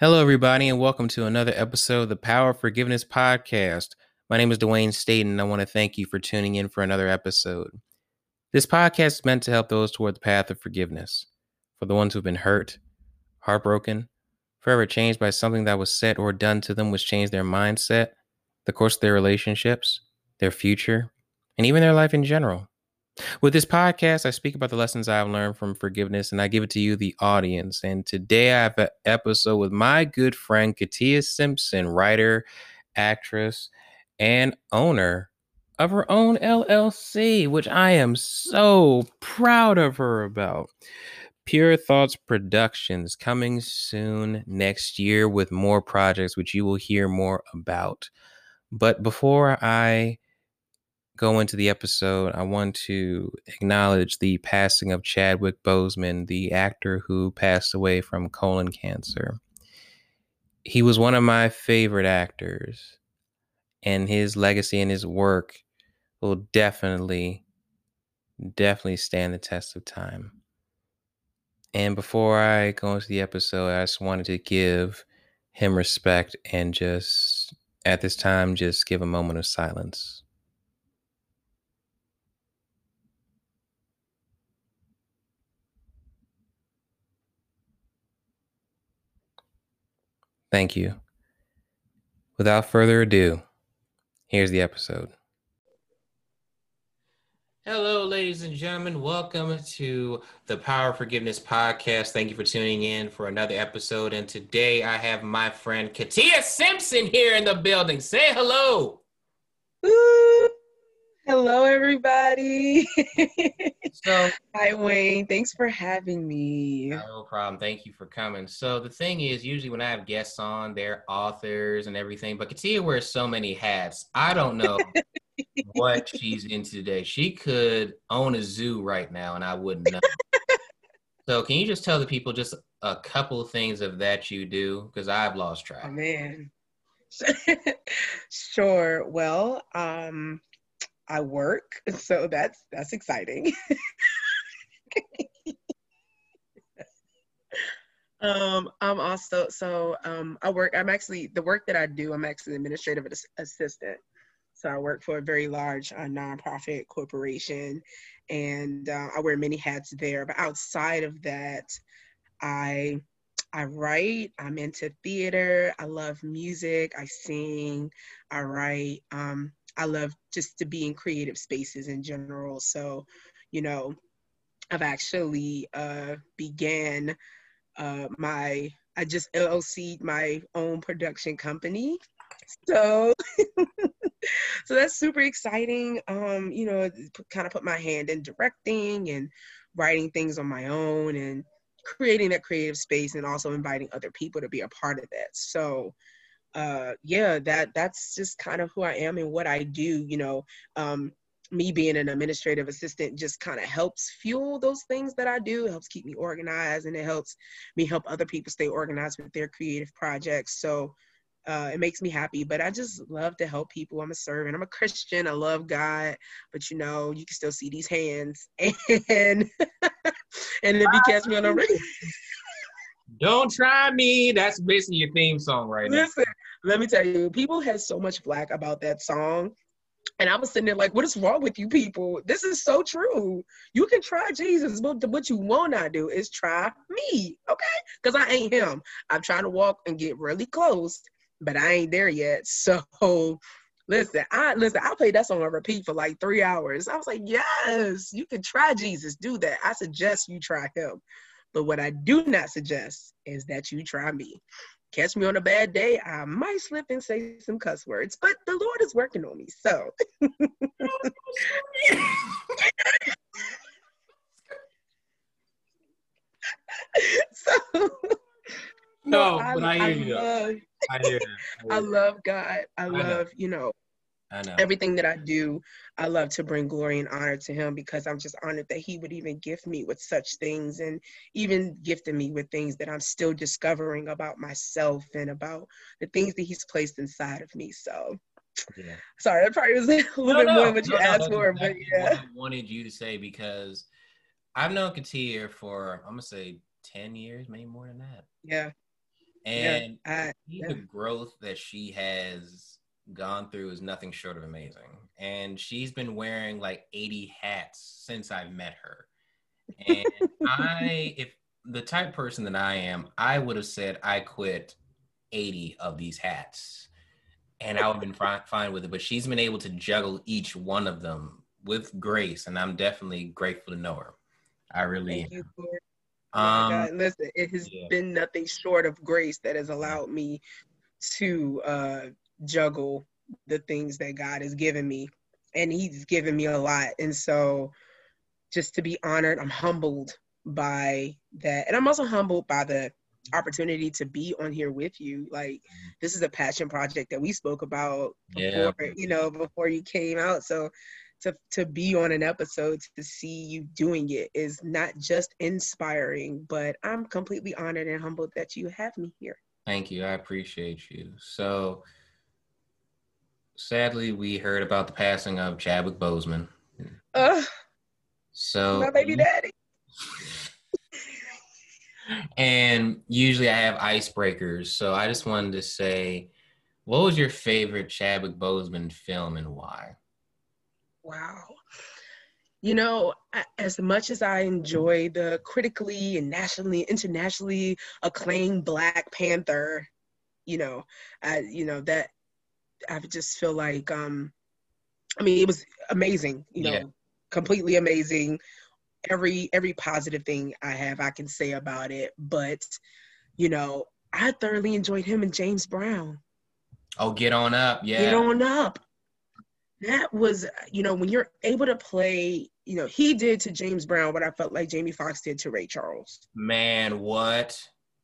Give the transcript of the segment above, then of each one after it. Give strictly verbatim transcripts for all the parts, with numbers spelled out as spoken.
Hello, everybody, and welcome to another episode of the Power of Forgiveness podcast. My name is Dwayne Staten, and I want to thank you for tuning in for another episode. This podcast is meant to help those toward the path of forgiveness, for the ones who've been hurt, heartbroken, forever changed by something that was said or done to them which changed their mindset, the course of their relationships, their future, and even their life in general. With this podcast, I speak about the lessons I've learned from forgiveness, and I give it to you, the audience. And today I have an episode with my good friend, Katia Simpson, writer, actress, and owner of her own L L C, which I am so proud of her about. Pure Thoughts Productions, coming soon next year with more projects, which you will hear more about. But before I go into the episode, I want to acknowledge the passing of Chadwick Boseman, the actor who passed away from colon cancer. He was one of my favorite actors, and his legacy and his work will definitely, definitely stand the test of time. And before I go into the episode, I just wanted to give him respect and just, at this time, just give a moment of silence. Thank you. Without further ado, here's the episode. Hello, ladies and gentlemen. Welcome to the Power of Forgiveness podcast. Thank you for tuning in for another episode. And today I have my friend Katia Simpson here in the building. Say hello. Ooh, hello, everybody. So, hi, Wayne. Thanks for having me. No problem. Thank you for coming. So the thing is, usually when I have guests on, they're authors and everything, but Katia wears so many hats. I don't know what she's into today. She could own a zoo right now, and I wouldn't know. So can you just tell the people just a couple of things of that you do? Because I've lost track. Oh, man. Sure. Well, um, I work, so that's that's exciting. um, I'm also so um, I work. I'm actually the work that I do. I'm actually administrative ass- assistant. So I work for a very large uh, nonprofit corporation, and uh, I wear many hats there. But outside of that, I I write. I'm into theater. I love music. I sing. I write. Um, I love just to be in creative spaces in general. So, you know, I've actually uh, began uh, my. I just L L C'd my own production company. So so that's super exciting. Um, you know, kind of put my hand in directing and writing things on my own and creating that creative space and also inviting other people to be a part of that. So uh yeah, that that's just kind of who I am and what I do, you know. Um me being an administrative assistant just kind of helps fuel those things that I do. It helps keep me organized, and it helps me help other people stay organized with their creative projects. So uh, it makes me happy, but I just love to help people. I'm a servant. I'm a Christian. I love God, but you know, you can still see these hands. And and if you catch me on a radio, Don't try me. That's basically your theme song right now. listen, let me tell you, people had so much flack about that song. And I was sitting there like, what is wrong with you people? This is so true. You can try Jesus, but what you will not do is try me, okay? Because I ain't him. I'm trying to walk and get really close, but I ain't there yet. So listen, I listen, I played that song on repeat for like three hours. I was like, yes, you can try Jesus, do that. I suggest you try him. But what I do not suggest is that you try me. Catch me on a bad day, I might slip and say some cuss words, but the Lord is working on me. So so No, I, but I I hear you. love I hear that. I love God. I I know. love, you know, I know. everything that I do. I love to bring glory and honor to him because I'm just honored that he would even gift me with such things, and even gifted me with things that I'm still discovering about myself and about the things that he's placed inside of me. So Yeah. sorry, that probably was a little No, bit no, more than what you no, no, asked that's for, but exactly what yeah. I wanted you to say, because I've known Katia for, I'm gonna say ten years, maybe more than that. Yeah. Yeah, And I, the yeah. growth that she has gone through is nothing short of amazing. And she's been wearing like eighty hats since I've met her. And I, if the type person that I am, I would have said I quit eighty of these hats and I would have been fine, fine with it. But she's been able to juggle each one of them with grace. And I'm definitely grateful to know her. I really Thank you for am. my Um, God. Listen, it has yeah. been nothing short of grace that has allowed me to uh, juggle the things that God has given me. And He's given me a lot. And so just to be honored, I'm humbled by that. And I'm also humbled by the opportunity to be on here with you. Like, this is a passion project that we spoke about Yeah. before, you know, before you came out. So to to be on an episode, to see you doing it is not just inspiring, but I'm completely honored and humbled that you have me here. Thank you. I appreciate you. So sadly, we heard about the passing of Chadwick Boseman. Uh, So my baby daddy. and usually I have icebreakers. So I just wanted to say, what was your favorite Chadwick Boseman film and why? Wow. You know, as much as I enjoy the critically and nationally, internationally acclaimed Black Panther, you know, I, you know, that I just feel like, um, I mean, it was amazing, you Yeah. know, completely amazing. Every, every positive thing I have, I can say about it. But, you know, I thoroughly enjoyed him and James Brown. Oh, Get On Up. Yeah. Get On Up. That was, you know, when you're able to play, you know, he did to James Brown what I felt like Jamie Foxx did to Ray Charles. Man, what?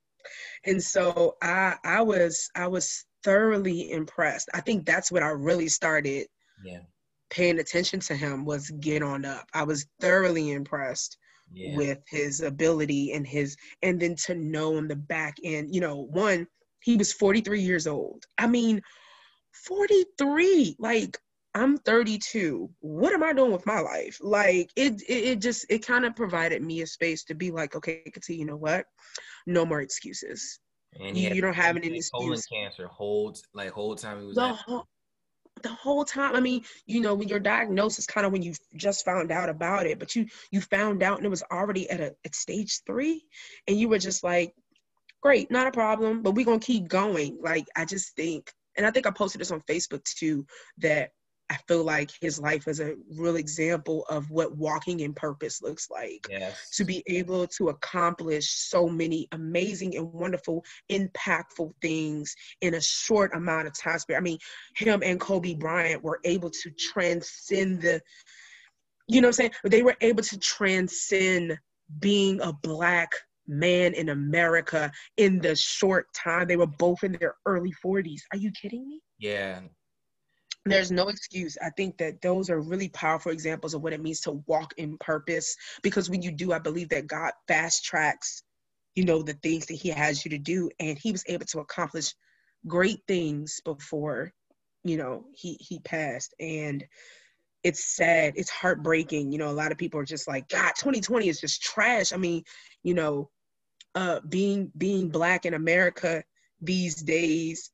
And so I I was I was thoroughly impressed. I think that's when I really started Yeah. paying attention to him, was Get On Up. I was thoroughly impressed Yeah. with his ability and his, and then to know on the back end, you know, one, he was forty-three years old. I mean, forty-three, like, I'm thirty-two. What am I doing with my life? Like, it, it, it just, it kind of provided me a space to be like, okay, Kati, you know what? No more excuses. And he You, had you don't have any like colon excuse. cancer whole like whole time he was The at. whole, the whole time. I mean, you know, when your diagnosis, kind of when you just found out about it, but you you found out and it was already at a at stage three, and you were just like, great, not a problem, but we're gonna keep going. Like, I just think, and I think I posted this on Facebook too, that I feel like his life is a real example of what walking in purpose looks like. Yes. To be able to accomplish so many amazing and wonderful, impactful things in a short amount of time. I mean, him and Kobe Bryant were able to transcend the, you know what I'm saying? They were able to transcend being a Black man in America in the short time. They were both in their early forties. Are you kidding me? Yeah. There's no excuse. I think that those are really powerful examples of what it means to walk in purpose, because when you do, I believe that God fast tracks, you know, the things that he has you to do. And he was able to accomplish great things before, you know, he, he passed. And it's sad. It's heartbreaking. You know, a lot of people are just like, God, twenty twenty is just trash. I mean, you know, uh, being, being Black in America these days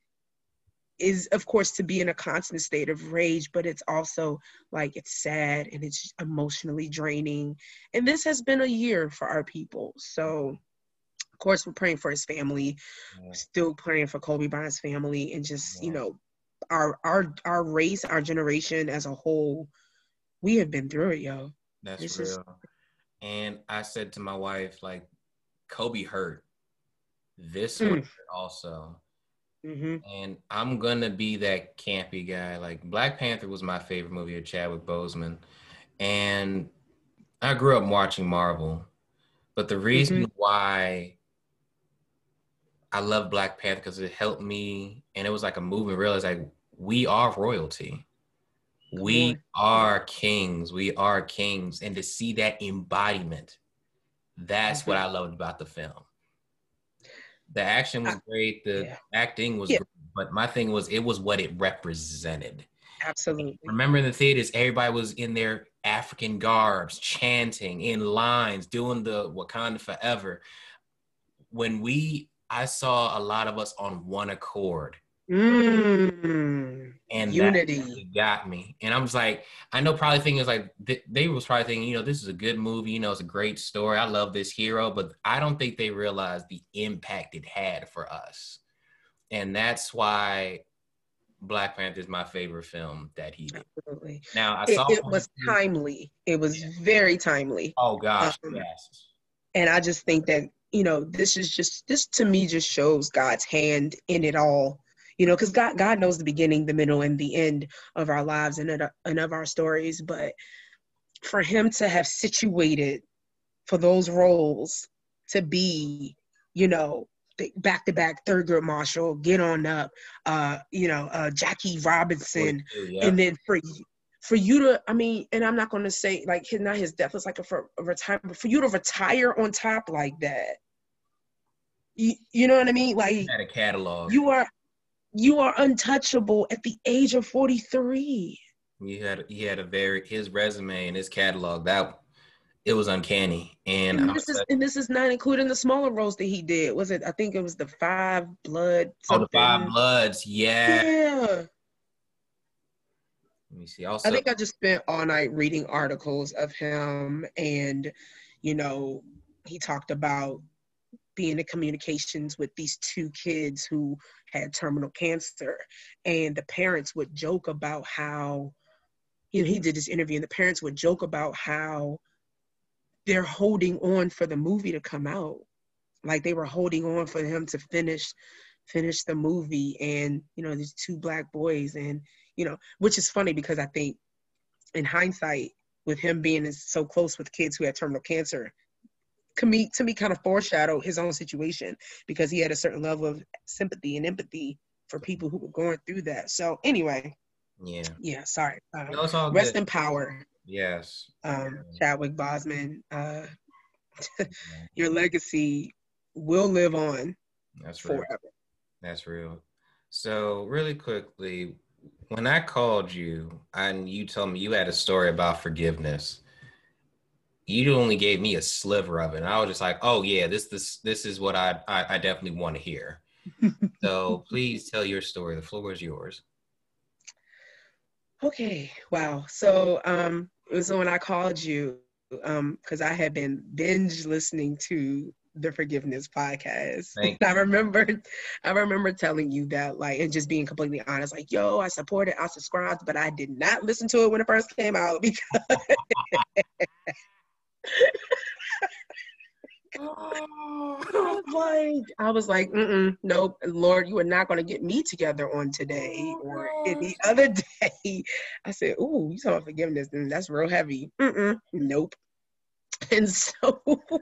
is, of course, to be in a constant state of rage, but it's also like, it's sad and it's emotionally draining. And this has been a year for our people. So, of course, we're praying for his family, Yeah. still praying for Kobe Bryant's family, and just, Yeah. you know, our our our race, our generation as a whole. We have been through it, yo. That's It's real. just, And I said to my wife, like, Kobe hurt. This mm. one hurt also. Mm-hmm. And I'm gonna be that campy guy. Like, Black Panther was my favorite movie of Chadwick Boseman, and I grew up watching Marvel. But the reason Mm-hmm. why I love Black Panther, because it helped me, and it was like a movement. Realize like, we are royalty. Come We on. are kings. We are kings, and to see that embodiment, that's Mm-hmm. what I loved about the film. The action was I, great. The yeah. acting was Yeah. great. But my thing was, it was what it represented. Absolutely. Remember in the theaters, everybody was in their African garbs, chanting in lines, doing the Wakanda Forever. When we I saw a lot of us on one accord. Mm, And that unity. got me. And I was like, I know probably thinking is like, they, they was probably thinking, you know, this is a good movie, you know, it's a great story. I love this hero, but I don't think they realized the impact it had for us. And that's why Black Panther is my favorite film that he did. Absolutely. Now I It, saw. it was timely. It was Yeah. very timely. Oh gosh, Um, yes. and I just think that, you know, this is just, this to me just shows God's hand in it all. You know, because God, God knows the beginning, the middle, and the end of our lives and of, and of our stories. But for him to have situated for those roles to be, you know, back to back third grade marshal, get on up, uh, you know, uh, Jackie Robinson, Yeah. and then for for you to, I mean, and I'm not going to say like his, not his death was like a, for a retirement, but for you to retire on top like that, you, you know what I mean? Like He had a catalog. you are you are untouchable at the age of forty-three. He had he had a very his resume and his catalog that it was uncanny. And, And I this was is like, and this is not including the smaller roles that he did. Was it? I think it was the Five Blood oh, the Five something. Bloods, yeah. Yeah. Let me see. I Also, think I just spent all night reading articles of him, and you know, he talked about being in communications with these two kids who had terminal cancer, and the parents would joke about how, you know, he did this interview, and the parents would joke about how they're holding on for the movie to come out. Like they were holding on for him to finish finish the movie, and you know, these two black boys, and you know, which is funny because I think in hindsight, with him being so close with kids who had terminal cancer, to me, to me kind of foreshadowed his own situation because he had a certain level of sympathy and empathy for people who were going through that. So anyway, yeah. yeah, sorry. Um, No, it's all rest good. in power, Yes. um, Chadwick Boseman. Uh, Yeah. your legacy will live on That's real. forever. That's real. So really quickly, when I called you and you told me you had a story about forgiveness, you only gave me a sliver of it. And I was just like, oh yeah, this this this is what I I, I definitely want to hear. So please tell your story. The floor is yours. Okay, wow. So um, it was when I called you um, because I had been binge listening to the Forgiveness podcast. Thank I remember, I remember telling you that, like, and just being completely honest, like, yo, I supported, I subscribed, but I did not listen to it when it first came out because I was like, I was like, mm-mm, nope, Lord, you are not going to get me together on today or any other day. I said, ooh, you talking about forgiveness, and that's real heavy. Mm-mm, nope. And so,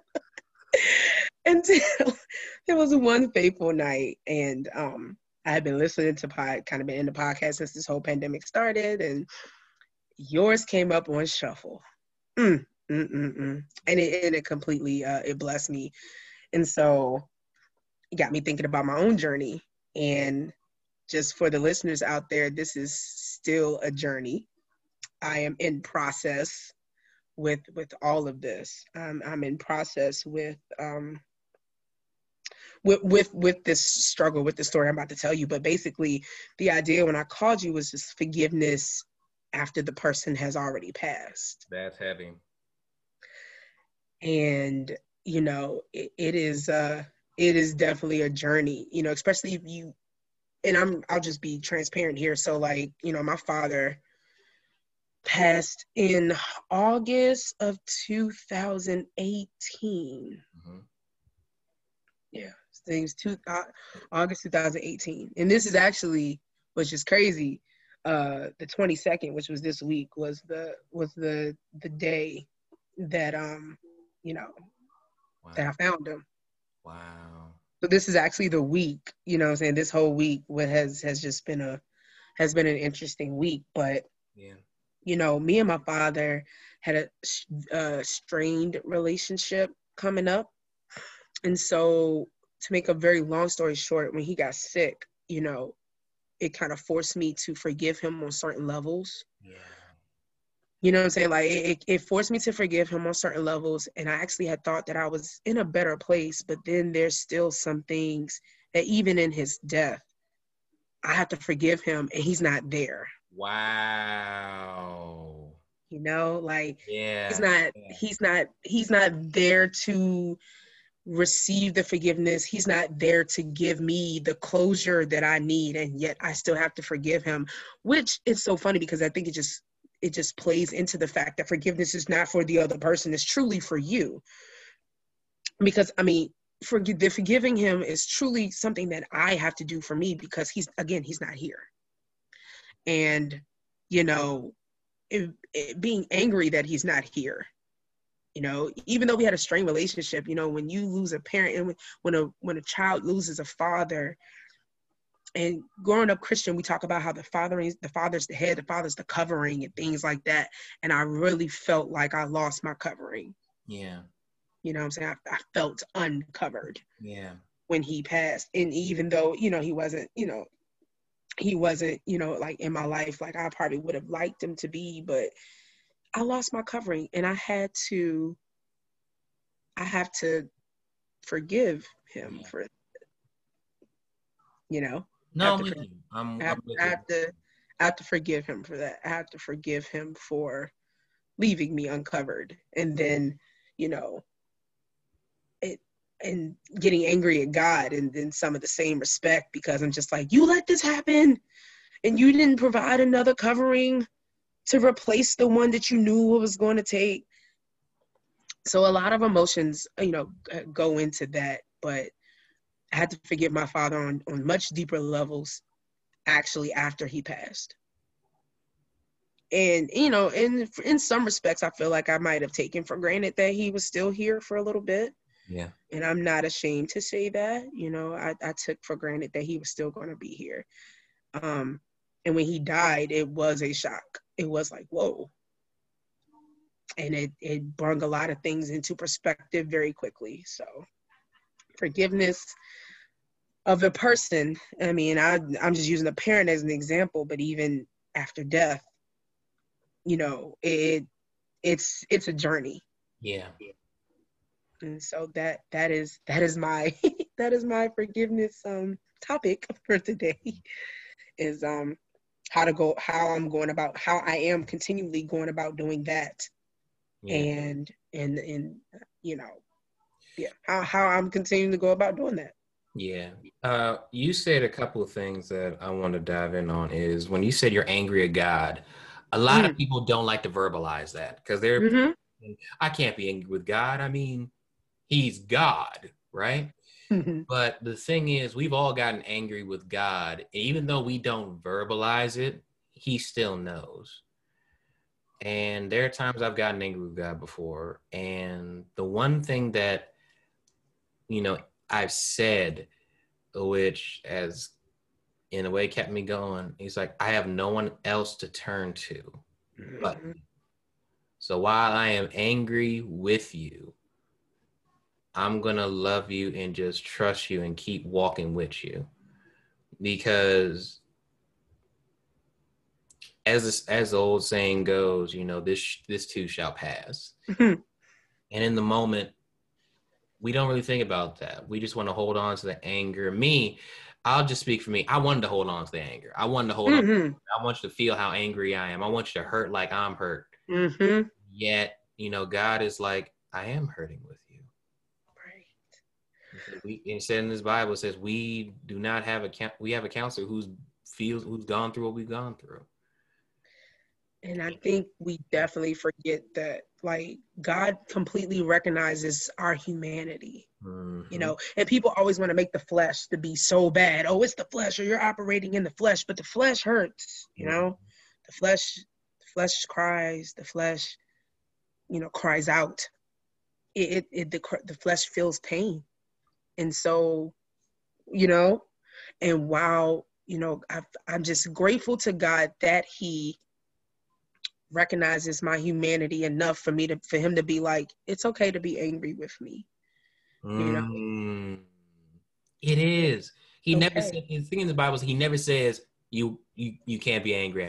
until there was one fateful night, and um, I had been listening to pod, kind of been in the podcast since this whole pandemic started, and yours came up on shuffle. Mm, mm, mm, mm. And it, and it completely, uh, it blessed me. And so it got me thinking about my own journey. And just for the listeners out there, this is still a journey. I am in process with with all of this. Um, I'm in process with um, with with with this struggle with the story I'm about to tell you. But basically, the idea when I called you was just forgiveness after the person has already passed. That's heavy. And you know, it, it is uh, it is definitely a journey. You know, especially if you, and I'm I'll just be transparent here. So like, you know, my father passed in August of two thousand eighteen. Mm-hmm. Yeah, things two uh, August two thousand eighteen, and this is actually, which is crazy. Uh, the twenty-second, which was this week, was the was the the day that um, you know, wow. that I found him. Wow. So this is actually the week, you know what I'm saying? This whole week what has has just been a has been an interesting week. But yeah, you know, me and my father had a, a strained relationship coming up. And so to make a very long story short, when he got sick, you know, it kind of forced me to forgive him on certain levels. Yeah. You know what I'm saying? Like it, it forced me to forgive him on certain levels. And I actually had thought that I was in a better place, but then there's still some things that even in his death, I have to forgive him and he's not there. Wow. You know, like yeah. he's not, yeah. he's not, he's not there to receive the forgiveness. He's not there to give me the closure that I need. And yet I still have to forgive him, which is so funny because I think it just, it just plays into the fact that forgiveness is not for the other person. It's truly for you. Because I mean, for the forgiving him is truly something that I have to do for me because he's, again, he's not here. And, you know, it, it, being angry that he's not here, you know, even though we had a strained relationship, you know, when you lose a parent and when a, when a child loses a father, and growing up Christian, we talk about how the father is the father's the head, the father's the covering and things like that. And I really felt like I lost my covering. Yeah. You know what I'm saying? I, I felt uncovered. Yeah. When he passed. And even though, you know, he wasn't, you know, he wasn't, you know, like in my life, like I probably would have liked him to be, but I lost my covering and I had to, I have to forgive him yeah. for, you know, no, I'm with you. I'm, I have, I'm with I you. have to, I have to forgive him for that. I have to forgive him for leaving me uncovered. And then, you know, it, and getting angry at God and then some of the same respect because I'm just like, you let this happen and you didn't provide another covering to replace the one that you knew it was going to take. So a lot of emotions, you know, go into that, but I had to forgive my father on, on much deeper levels actually after he passed. And, you know, in, in some respects, I feel like I might have taken for granted that he was still here for a little bit. Yeah. And I'm not ashamed to say that, you know, I, I took for granted that he was still going to be here. Um, and when he died, it was a shock. It was like, whoa. And it, it brought a lot of things into perspective very quickly. So forgiveness of a person, I mean, I, I'm just using a parent as an example, but even after death, you know, it it's it's a journey. Yeah. And so that that is that is my that is my forgiveness um topic for today is um how to go how I'm going about how I am continually going about doing that. Yeah. and and and you know yeah how how I'm continuing to go about doing that. Yeah. Uh, you said a couple of things that I want to dive in on is when you said you're angry at God, a lot Mm. of people don't like to verbalize that because they're, mm-hmm. I can't be angry with God. I mean, he's God, right? Mm-hmm. But the thing is, we've all gotten angry with God. And even though we don't verbalize it, he still knows. And there are times I've gotten angry with God before. And the one thing that, you know, I've said, which as in a way kept me going, he's like, I have no one else to turn to but mm-hmm. So while I am angry with you, I'm going to love you and just trust you and keep walking with you. Because as this, as the old saying goes, you know, this this too shall pass. Mm-hmm. And in the moment, we don't really think about that. We just want to hold on to the anger. Me, I'll just speak for me. I wanted to hold on to the anger. I wanted to hold mm-hmm. on. I want you to feel how angry I am. I want you to hurt like I'm hurt. Mm-hmm. Yet, you know, God is like, I am hurting with you. Right. We, it said in this Bible, it says we do not have a we have a counselor who's feels who's gone through what we've gone through. And I think we definitely forget that, like, God completely recognizes our humanity, mm-hmm. you know, and people always want to make the flesh to be so bad. Oh, it's the flesh, or you're operating in the flesh, but the flesh hurts, you mm-hmm. know, the flesh, the flesh cries, the flesh, you know, cries out. It, it, it the, the flesh feels pain. And so, you know, and while, you know, I've, I'm just grateful to God that he recognizes my humanity enough for me to for him to be like, it's okay to be angry with me. You know, mm, it is. He okay. never said. The thing in the Bible is he never says you you you can't be angry at me.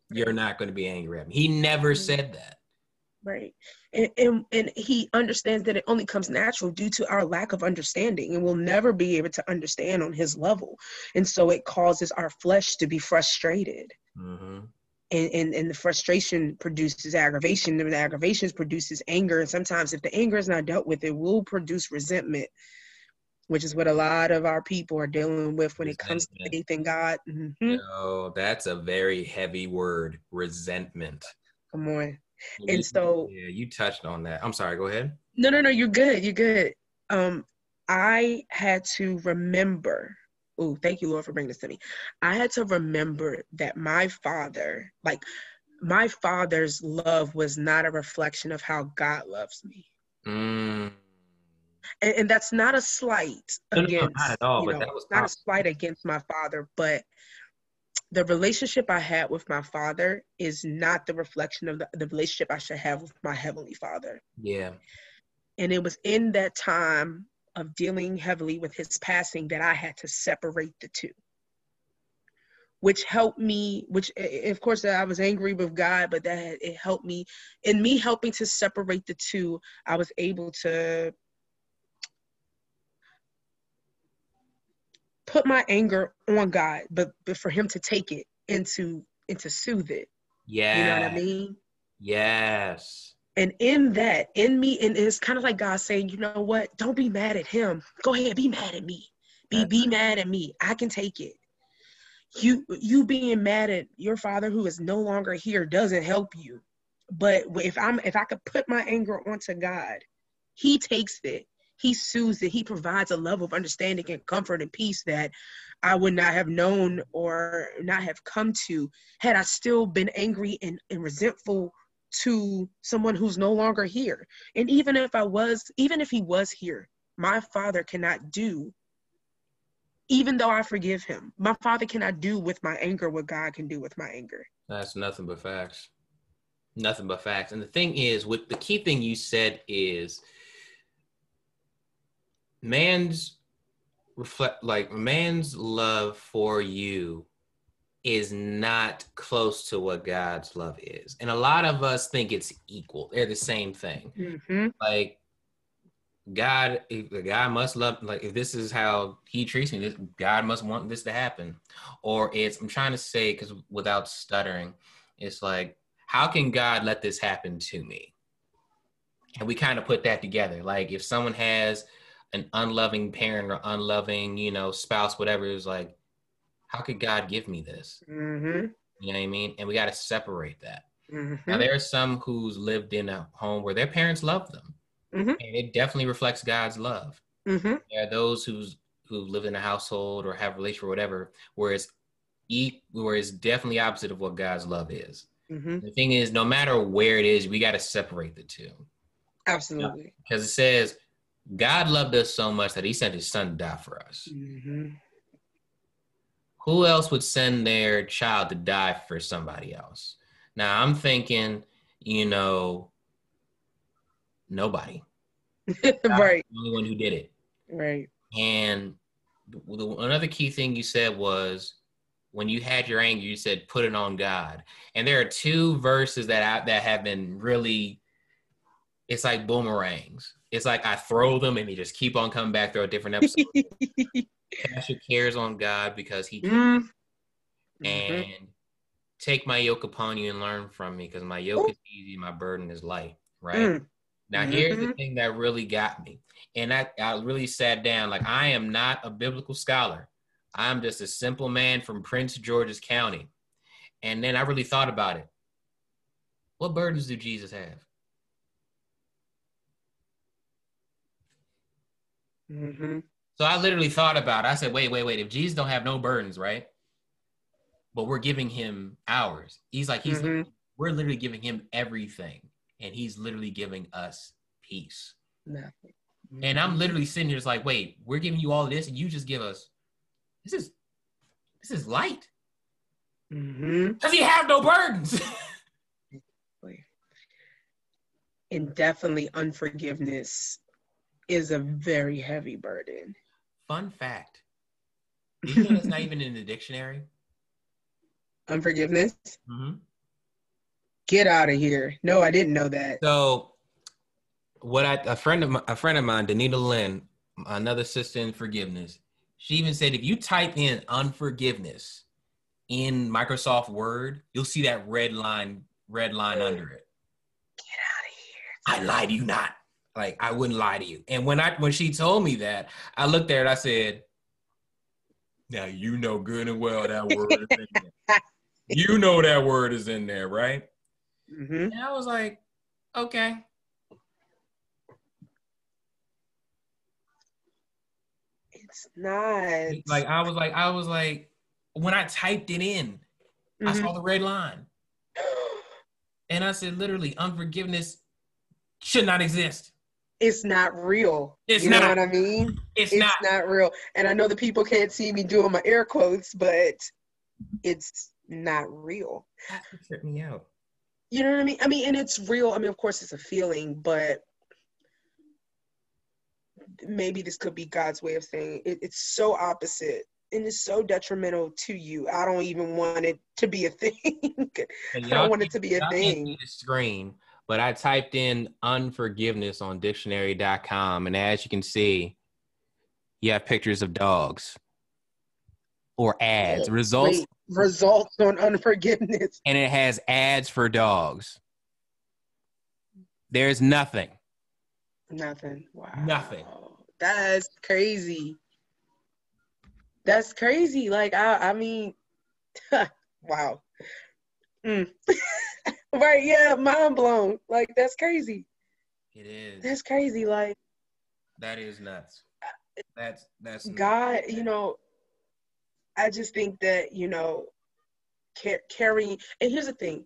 you're not going to be angry at me. He never Mm-hmm. said that. Right. And, and and he understands that it only comes natural due to our lack of understanding, and we'll never be able to understand on his level. And so it causes our flesh to be frustrated. Mm-hmm. And, and and the frustration produces aggravation, and the aggravation produces anger. And sometimes if the anger is not dealt with, it will produce resentment, which is what a lot of our people are dealing with when resentment. It comes to faith in God. Mm-hmm. No, that's a very heavy word, resentment. Come on. You, and so yeah, you touched on that. I'm sorry, go ahead. No, no, no, you're good. You're good. Um, I had to remember, oh, thank you, Lord, for bringing this to me. I had to remember that my father, like my father's love was not a reflection of how God loves me. Mm. And, and that's not a slight no, against, no, no, not at all, you but know, that was not a slight against my father, but the relationship I had with my father is not the reflection of the, the relationship I should have with my heavenly Father. Yeah. And it was in that time of dealing heavily with his passing that I had to separate the two, which helped me, which of course I was angry with God, but that it helped me. In me helping to separate the two, I was able to put my anger on God, but, but for him to take it and to, and to soothe it. Yeah. You know what I mean? Yes. And in that, in me, and it's kind of like God saying, you know what? Don't be mad at him. Go ahead, be mad at me. Be be mad at me. I can take it. You you being mad at your father who is no longer here doesn't help you. But if I'm if I could put my anger onto God, he takes it. He soothes it. He provides a level of understanding and comfort and peace that I would not have known or not have come to had I still been angry and, and resentful to someone who's no longer here. And even if I was, even if he was here, my father cannot do, even though I forgive him, my father cannot do with my anger what God can do with my anger. That's nothing but facts. Nothing but facts. And the thing is, what the key thing you said is man's reflect like man's love for you is not close to what God's love is. And a lot of us think it's equal. They're the same thing. Mm-hmm. Like God, if God must love, like if this is how he treats me, this, God must want this to happen. Or it's, I'm trying to say, because without stuttering, it's like, how can God let this happen to me? And we kind of put that together. Like if someone has an unloving parent or unloving, you know, spouse, whatever, it's like, how could God give me this? Mm-hmm. You know what I mean? And we got to separate that. Mm-hmm. Now, there are some who's lived in a home where their parents love them. Mm-hmm. And it definitely reflects God's love. Mm-hmm. There are those who's who live in a household or have a relationship or whatever, where it's, e- where it's definitely opposite of what God's love is. Mm-hmm. The thing is, no matter where it is, we got to separate the two. Absolutely. Because it says, God loved us so much that he sent his son to die for us. Mm-hmm. Who else would send their child to die for somebody else? Now, I'm thinking, you know, nobody. Right. The only one who did it. Right. And the, the, another key thing you said was, when you had your anger, you said, put it on God. And there are two verses that I, that have been really, it's like boomerangs. It's like I throw them and they just keep on coming back through a different episode. Cast your cares on God because he can. Mm-hmm. And take my yoke upon you and learn from me because my yoke Ooh. Is easy, my burden is light, right? Mm. Now, mm-hmm. here's the thing that really got me. And I, I really sat down, like I am not a biblical scholar. I'm just a simple man from Prince George's County. And then I really thought about it. What burdens do Jesus have? Mm-hmm. So I literally thought about it. I said, wait, wait, wait. If Jesus don't have no burdens, right? But we're giving him ours. He's like, he's, mm-hmm. literally, we're literally giving him everything. And he's literally giving us peace. Nothing. Mm-hmm. And I'm literally sitting here just like, wait, we're giving you all of this and you just give us, this is, this is light. Mm-hmm. Does he have no burdens? And definitely unforgiveness is a very heavy burden. Fun fact. Did you know that's not even in the dictionary? Unforgiveness? Mm-hmm. Get out of here. No, I didn't know that. So what I a friend of my, a friend of mine, Danita Lynn, another sister in forgiveness, she even said if you type in unforgiveness in Microsoft Word, you'll see that red line, red line under it. Get out of here. I lie to you not. Like, I wouldn't lie to you. And when I when she told me that, I looked there and I said, now you know good and well that word is in there. You know that word is in there, right? Mm-hmm. And I was like, okay. It's not. Like, I was like, I was like, when I typed it in, mm-hmm. I saw the red line. And I said, literally, unforgiveness should not exist. It's not real. It's you not. know what I mean? It's, it's not. not real. And I know the people can't see me doing my air quotes, but it's not real. That tripped me out. You know what I mean? I mean, and it's real. I mean, of course, it's a feeling, but maybe this could be God's way of saying it, it's so opposite and it's so detrimental to you. I don't even want it to be a thing. I don't want it to be a thing. The screen, but I typed in unforgiveness on dictionary dot com, and as you can see, you have pictures of dogs or ads. Results Wait, results on unforgiveness. And it has ads for dogs. There's nothing. Nothing. Wow. Nothing. That's crazy. That's crazy. Like, I, I mean, wow. Mm. Right, yeah, mind blown. Like, that's crazy. It is. That's crazy. Like, that is nuts. That's, that's God, nuts. You know, I just think that, you know, car- carrying, and here's the thing.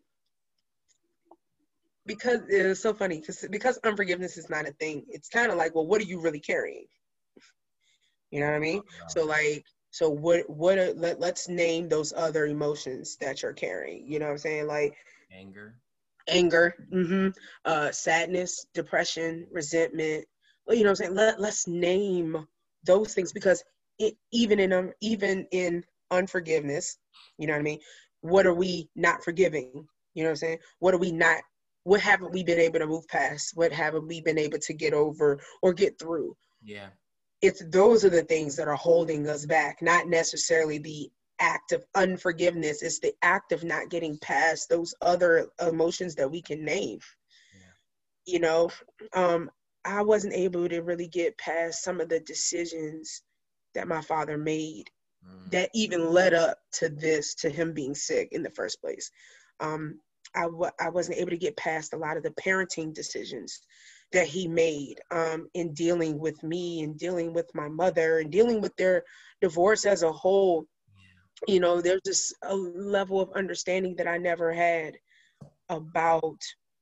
Because it's so funny, because because unforgiveness is not a thing. It's kind of like, well, what are you really carrying? You know what I mean? So like, so what? What? Are, let Let's name those other emotions that you're carrying. You know what I'm saying? Like anger, anger, mm-hmm, uh, sadness, depression, resentment. Well, you know what I'm saying? Let Let's name those things, because it, even in um, even in unforgiveness, you know what I mean? What are we not forgiving? You know what I'm saying? What are we not? What haven't we been able to move past? What haven't we been able to get over or get through? Yeah. It's those are the things that are holding us back, not necessarily the act of unforgiveness. It's the act of not getting past those other emotions that we can name. Yeah. You know, um, I wasn't able to really get past some of the decisions that my father made mm. that even led up to this, to him being sick in the first place. Um, I w- I wasn't able to get past a lot of the parenting decisions that he made um, in dealing with me and dealing with my mother and dealing with their divorce as a whole. You know, there's just a level of understanding that I never had about,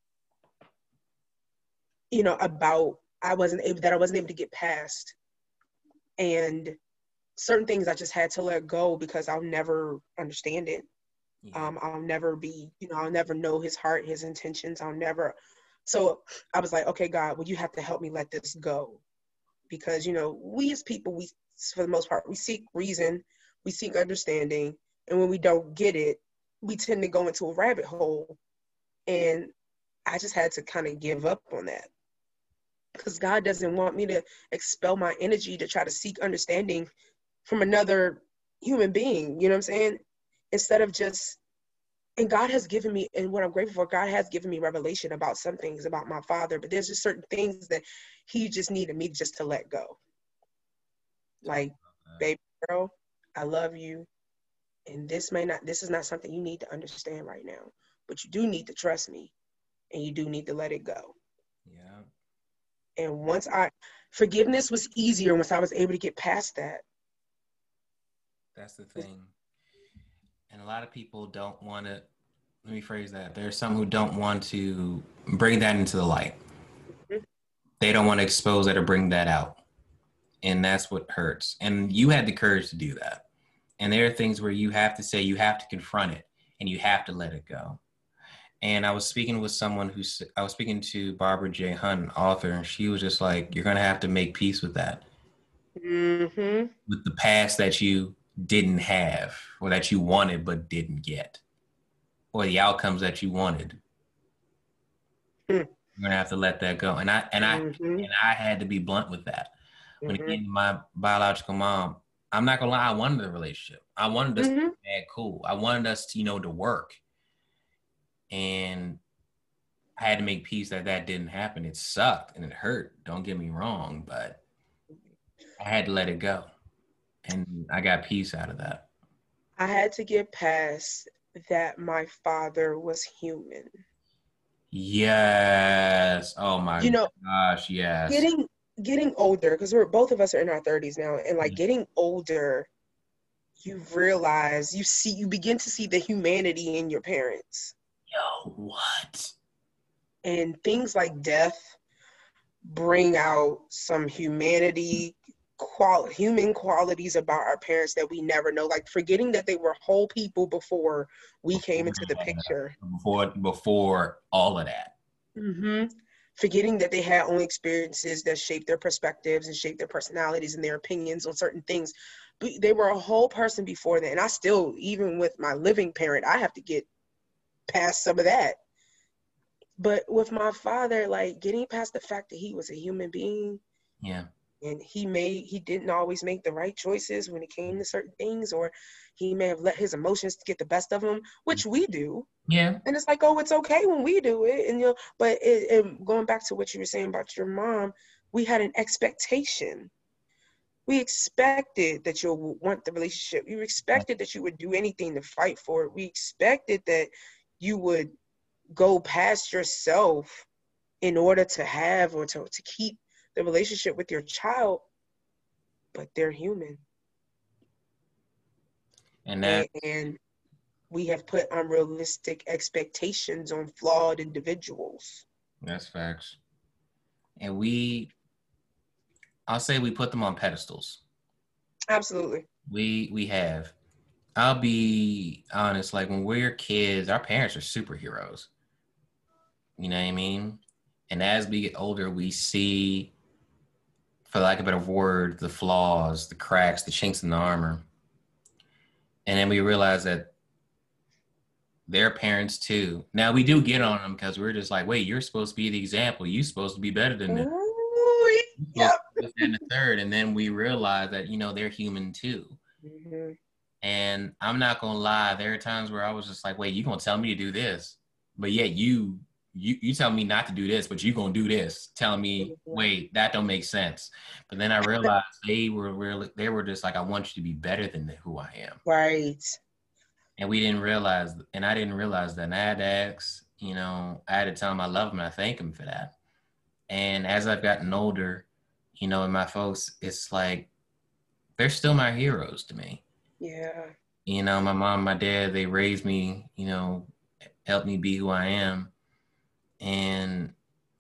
you know, about, I wasn't able, that I wasn't able to get past. And certain things I just had to let go because I'll never understand it. Yeah. Um, I'll never be, you know, I'll never know his heart, his intentions. I'll never. So I was like, okay, God, well, you have to help me let this go. Because, you know, we as people, we, for the most part, we seek reason, we seek understanding. And when we don't get it, we tend to go into a rabbit hole. And I just had to kind of give up on that. Because God doesn't want me to expel my energy to try to seek understanding from another human being. You know what I'm saying? Instead of just, and God has given me, and what I'm grateful for, God has given me revelation about some things about my father, but there's just certain things that he just needed me just to let go. Like, baby girl, I love you. And this may not, this is not something you need to understand right now, but you do need to trust me and you do need to let it go. Yeah. And once I, forgiveness was easier once I was able to get past that. That's the thing. And a lot of people don't want to, let me phrase that. There's some who don't want to bring that into the light. Mm-hmm. They don't want to expose that or bring that out. And that's what hurts. And you had the courage to do that. And there are things where you have to say, you have to confront it and you have to let it go. And I was speaking with someone who, I was speaking to Barbara J. Hunt, author, and she was just like, you're going to have to make peace with that. Mm-hmm. With the past that you didn't have or that you wanted but didn't get, or the outcomes that you wanted You're gonna have to let that go. And I and I Mm-hmm. and I had to be blunt with that. When it Mm-hmm. came to my biological mom, I'm not gonna lie, I wanted a relationship. I wanted us Mm-hmm. to be mad cool. I wanted us to, you know, to work. And I had to make peace that that didn't happen. It sucked and it hurt. Don't get me wrong, but I had to let it go. And I got peace out of that. I had to get past that my father was human. Yes. Oh my You know, gosh, yes. getting getting older, because we're both of us are in our thirties now, and like Yeah. getting older, you realize you see you begin to see the humanity in your parents. Yo, what? And things like death bring out some humanity, qual human qualities about our parents that we never know, like forgetting that they were whole people before we came into the picture. Before before all of that. Mm-hmm. Forgetting that they had only experiences that shaped their perspectives and shaped their personalities and their opinions on certain things. But they were a whole person before that. And I still, even with my living parent, I have to get past some of that. But with my father, like getting past the fact that he was a human being. Yeah. And he made he didn't always make the right choices when it came to certain things, or he may have let his emotions get the best of him, which we do. Yeah. And it's like, oh, it's okay when we do it. And you know, but it, it, going back to what you were saying about your mom, we had an expectation. We expected that you'll want the relationship. You expected that you would do anything to fight for it. We expected that you would go past yourself in order to have or to, to keep the relationship with your child, but they're human. And that and we have put unrealistic expectations on flawed individuals. That's facts. And we I'll say we put them on pedestals. Absolutely. We we have. I'll be honest, like when we're kids, our parents are superheroes. You know what I mean? And as we get older, we see, for lack of a better word, the flaws, the cracks, the chinks in the armor. And then we realize that they're parents too. Now we do get on them because we're just like, wait, you're supposed to be the example. You're supposed to be better than this. Ooh, yep. And the third, and then we realize that, you know, they're human too. Mm-hmm. And I'm not gonna lie, there are times where I was just like, wait, you gonna tell me to do this, but yet you you you tell me not to do this, but you gonna do this, telling me, wait, that don't make sense. But then I realized they were really they were just like, I want you to be better than who I am. Right. And we didn't realize, and I didn't realize that. And I had to ask, you know, I had to tell them I love them and I thank them for that. And as I've gotten older, you know, and my folks, it's like they're still my heroes to me. Yeah. You know, my mom, my dad, they raised me, you know, helped me be who I am. And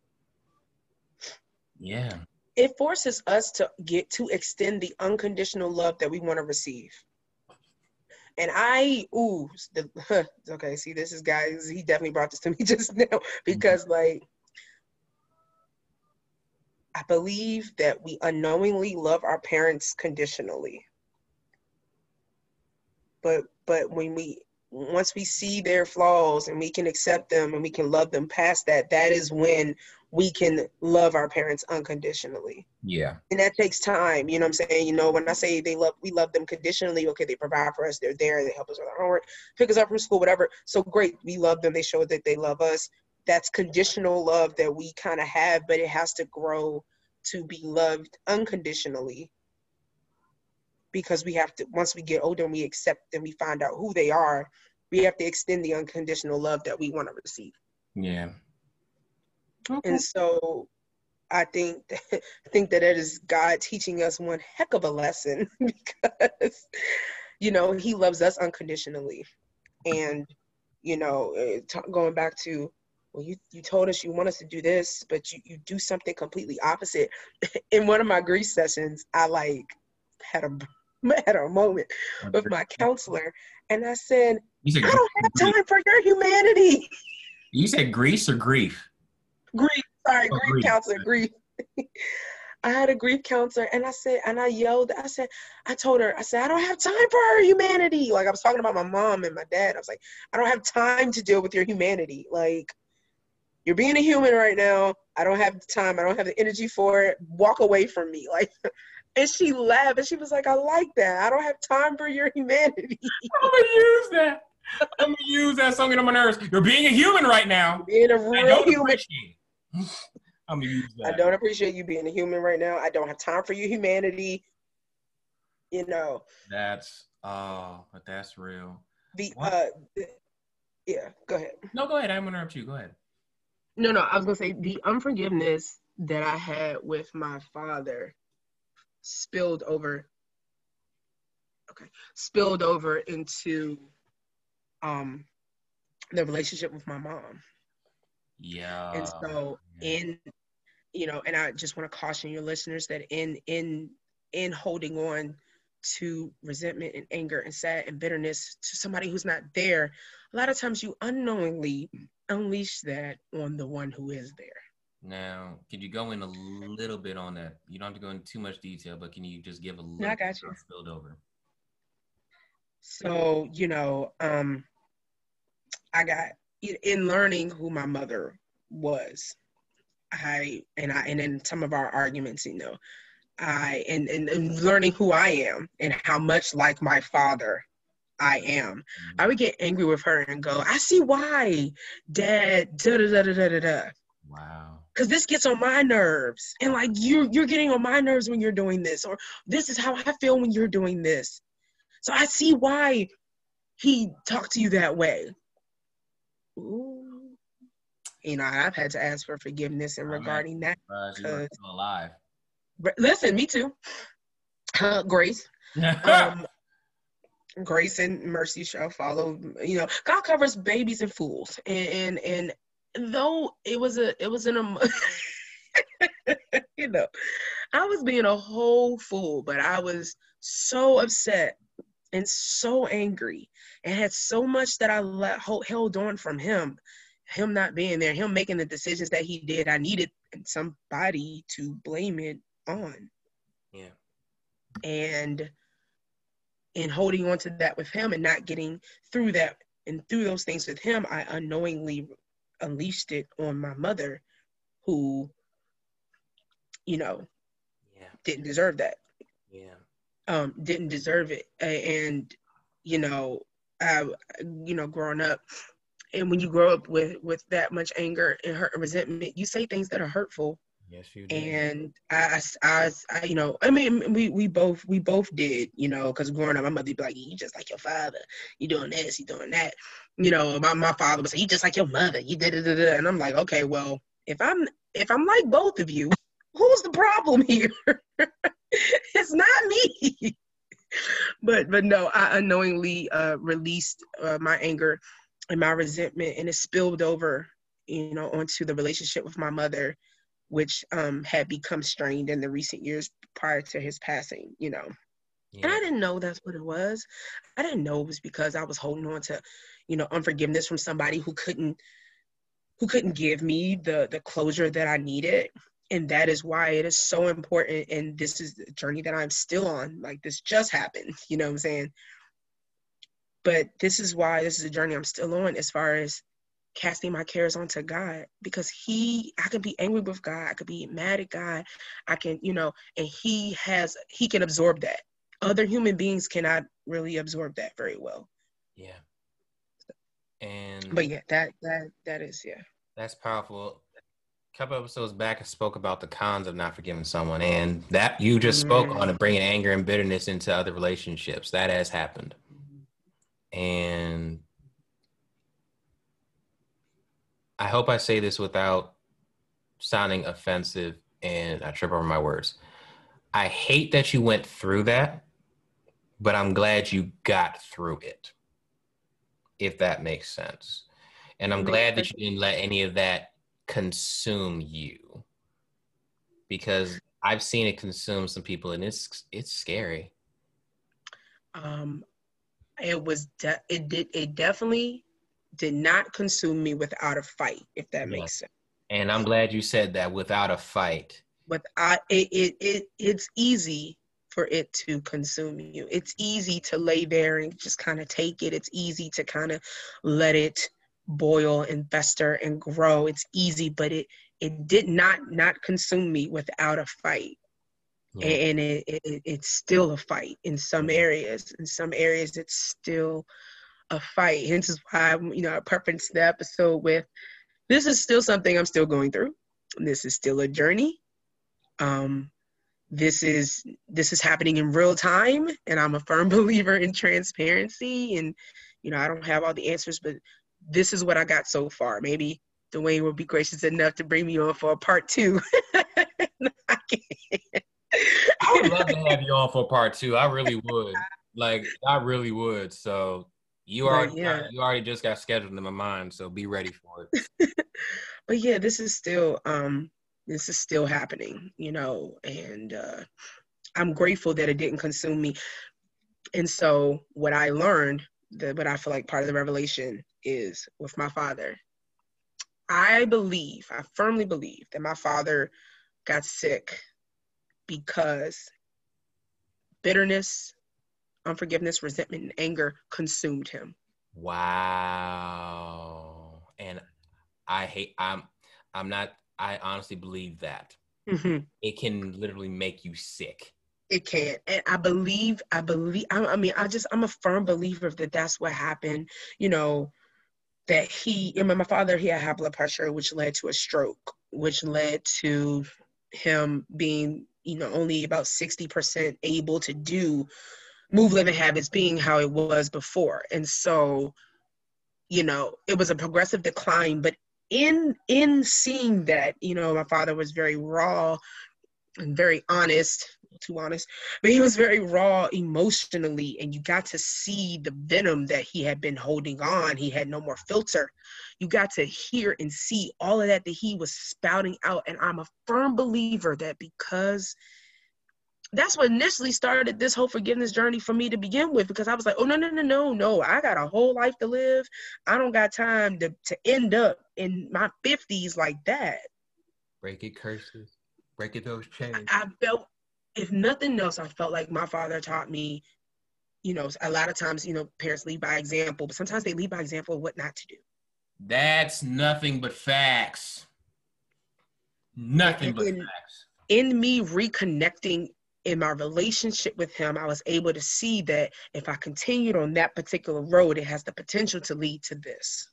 yeah. It forces us to get to extend the unconditional love that we want to receive. And I, ooh, the, huh, okay, see, this is guys, he definitely brought this to me just now because, like, I believe that we unknowingly love our parents conditionally. But but when we once we see their flaws and we can accept them and we can love them past that, that is when we can love our parents unconditionally. Yeah. And that takes time. You know what I'm saying? You know, when I say they love, we love them conditionally. Okay, they provide for us. They're there. They help us with our homework, pick us up from school, whatever. So great. We love them. They show that they love us. That's conditional love that we kind of have, but it has to grow to be loved unconditionally. Because we have to, once we get older and we accept and we find out who they are, we have to extend the unconditional love that we want to receive. Yeah. Okay. And so I think that, I think that it is God teaching us one heck of a lesson because, you know, he loves us unconditionally. And, you know, t- going back to, well, you, you told us you want us to do this, but you, you do something completely opposite. In one of my grief sessions, I like had a had a moment with my counselor, and I said, I don't have time for your humanity. You said Greece or grief? Grief, sorry, oh, grief grief. counselor, grief. I had a grief counselor, and I said, and I yelled, I said, I told her, I said, I don't have time for her humanity. Like, I was talking about my mom and my dad. I was like, I don't have time to deal with your humanity. Like, you're being a human right now. I don't have the time. I don't have the energy for it. Walk away from me. Like, and she laughed and she was like, I like that. I don't have time for your humanity. I'm going to use that. I'm going to use that song on my nerves. You're being a human right now. You're being a real I don't human. appreciate it. I'm going to use that. I don't appreciate you being a human right now. I don't have time for your humanity. You know. That's, oh, but that's real. The, what? uh, the, yeah, go ahead. No, go ahead. I'm going to interrupt you. Go ahead. No, no, I was going to say the unforgiveness that I had with my father spilled over, okay, spilled over into um, the relationship with my mom. Yeah. And so in, you know, and I just want to caution your listeners that in, in, in holding on to resentment and anger and sad and bitterness to somebody who's not there, a lot of times you unknowingly unleash that on the one who is there. Now, can you go in a little bit on that? You don't have to go into too much detail, but can you just give a little I got you. bit spilled over? So, you know, um, I got, in learning who my mother was, I, and I, and in some of our arguments, you know, I, and, and, and learning who I am and how much like my father I am, mm-hmm. I would get angry with her and go, I see why, Dad, da da da da da da da. Wow. Because this gets on my nerves. And like, you, you're getting on my nerves when you're doing this, or this is how I feel when you're doing this. So I see why he talked to you that way. Ooh. You know, I've had to ask for forgiveness in regarding that. Uh, you are still alive. Listen, me too. Uh, Grace. um, Grace and mercy shall follow. You know, God covers babies and fools. And and, and though it was a, it was in a, you know, I was being a whole fool, but I was so upset and so angry and had so much that I let, held on from him, him not being there, him making the decisions that he did. I needed somebody to blame it on. Yeah. And in holding on to that with him and not getting through that and through those things with him, I unknowingly unleashed it on my mother, who, you know, yeah. didn't deserve that. Yeah. Um, didn't deserve it. And, you know, I, you know, growing up, and when you grow up with, with that much anger and hurt and resentment, you say things that are hurtful. Yes, you do. And I, I, I, you know, I mean, we, we both, we both did, you know, because growing up, my mother would be like, you just like your father, you doing this, you doing that. You know, my, my father would say, you just like your mother, you did it, and I'm like, okay, well, if I'm, if I'm like both of you, who's the problem here? It's not me. but, but no, I unknowingly uh, released uh, my anger and my resentment, and it spilled over, you know, onto the relationship with my mother, which um, had become strained in the recent years prior to his passing, you know. Yeah. And I didn't know that's what it was. I didn't know it was because I was holding on to, you know, unforgiveness from somebody who couldn't, who couldn't give me the, the closure that I needed. And that is why it is so important. And this is the journey that I'm still on. Like, this just happened, you know what I'm saying? But this is why this is a journey I'm still on, as far as casting my cares onto God, because he, I can be angry with God. I could be mad at God. I can, you know, and he has, he can absorb that. Other human beings cannot really absorb that very well. Yeah. And, but yeah, that, that, that is, yeah. That's powerful. A couple episodes back, I spoke about the cons of not forgiving someone, and that you just spoke mm. on it, bringing anger and bitterness into other relationships. That has happened. And I hope I say this without sounding offensive, and I trip over my words. I hate that you went through that, but I'm glad you got through it, if that makes sense. And I'm glad that you didn't let any of that consume you, because I've seen it consume some people, and it's it's scary. Um, it was de- it did it definitely did not consume me without a fight, if that yes. makes sense. And I'm glad you said that, without a fight. But I it, it it it's easy for it to consume you. It's easy to lay there and just kind of take it. It's easy to kind of let it boil and fester and grow. It's easy, but it it did not not consume me without a fight. Yeah. And it, it it's still a fight in some areas. In some areas, it's still a fight. Hence is why, you know, I preferenced the episode with, this is still something I'm still going through. This is still a journey. Um, this is this is happening in real time, and I'm a firm believer in transparency. And, you know, I don't have all the answers, but this is what I got so far. Maybe Dwayne will be gracious enough to bring me on for a part two. I can't. I would love to have you on for part two. I really would. Like, I really would. So you already, yeah. you already just got scheduled in my mind. So be ready for it. But yeah, this is still, um, this is still happening, you know, and uh, I'm grateful that it didn't consume me. And so what I learned, the, what I feel like part of the revelation is with my father. I believe, I firmly believe that my father got sick because bitterness, unforgiveness, resentment, and anger consumed him. Wow. And I hate, I'm, I'm not, I honestly believe that. Mm-hmm. It can literally make you sick. It can. And I believe, I believe, I, I mean, I just, I'm a firm believer that that's what happened, you know, that he, I mean, my father, he had high blood pressure, which led to a stroke, which led to him being, you know, only about sixty percent able to do move, living habits, being how it was before. And so, you know, it was a progressive decline, but in, in seeing that, you know, my father was very raw and very honest, too honest, but he was very raw emotionally, and you got to see the venom that he had been holding on. He had no more filter. You got to hear and see all of that that he was spouting out. And I'm a firm believer that because that's what initially started this whole forgiveness journey for me to begin with, because I was like, oh, no, no, no, no, no. I got a whole life to live. I don't got time to, to end up in my fifties like that. Break it, curses. Break it, those chains. I, I felt, if nothing else, I felt like my father taught me, you know, a lot of times, you know, parents lead by example, but sometimes they lead by example of what not to do. That's nothing but facts. Nothing and, but in, facts. In me reconnecting in my relationship with him, I was able to see that if I continued on that particular road, it has the potential to lead to this.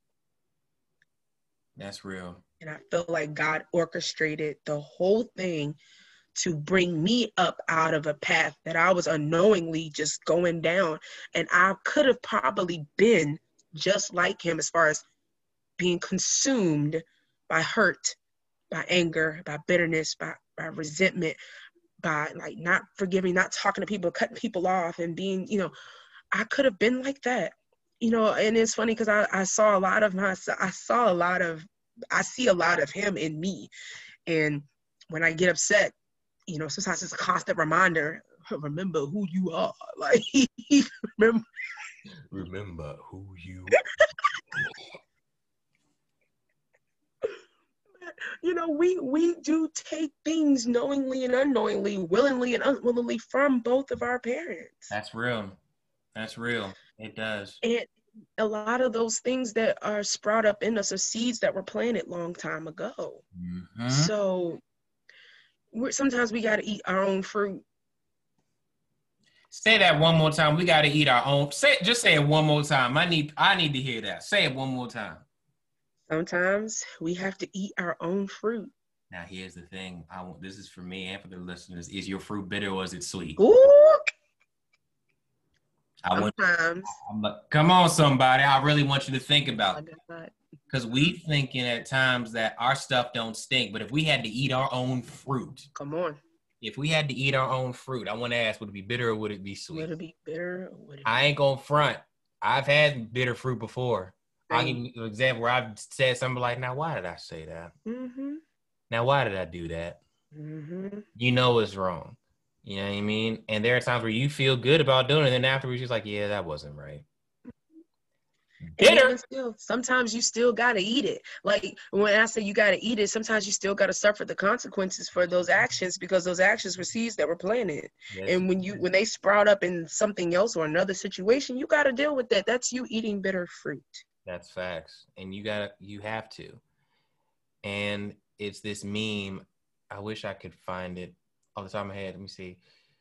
That's real. And I feel like God orchestrated the whole thing to bring me up out of a path that I was unknowingly just going down. And I could have probably been just like him as far as being consumed by hurt, by anger, by bitterness, by, by resentment, by like not forgiving, not talking to people, cutting people off, and being, you know, I could have been like that, you know. And it's funny because I, I saw a lot of my, I saw a lot of, I see a lot of him in me. And when I get upset, you know, sometimes it's a constant reminder, remember who you are. Like, remember. Remember who you are. You know, we, we do take things knowingly and unknowingly, willingly and unwillingly from both of our parents. That's real. That's real. It does. And a lot of those things that are sprout up in us are seeds that were planted long time ago. Mm-hmm. So we're, sometimes we got to eat our own fruit. Say that one more time. We got to eat our own. Say, just say it one more time. I need, I need to hear that. Say it one more time. Sometimes we have to eat our own fruit. Now, here's the thing. I want, this is for me and for the listeners. Is your fruit bitter or is it sweet? Ooh. I want, Sometimes. I'm like, come on, somebody. I really want you to think about it. Oh, because we thinking at times that our stuff don't stink. But if we had to eat our own fruit. Come on. If we had to eat our own fruit, I want to ask, would it be bitter or would it be sweet? Would it be bitter or would it be I ain't going to front. I've had bitter fruit before. Right. I'll give you an example where I've said something like, now, why did I say that? Mm-hmm. Now, why did I do that? Mm-hmm. You know it's wrong. You know what I mean? And there are times where you feel good about doing it, and then afterwards you're like, yeah, that wasn't right. Bitter. Still, sometimes you still got to eat it. Like when I say you got to eat it, sometimes you still got to suffer the consequences for those actions, because those actions were seeds that were planted. Yes. And when you when they sprout up in something else or another situation, you got to deal with that. That's you eating bitter fruit. That's facts. And you gotta, you have to. And it's this meme. I wish I could find it off the top of my head. Let me see.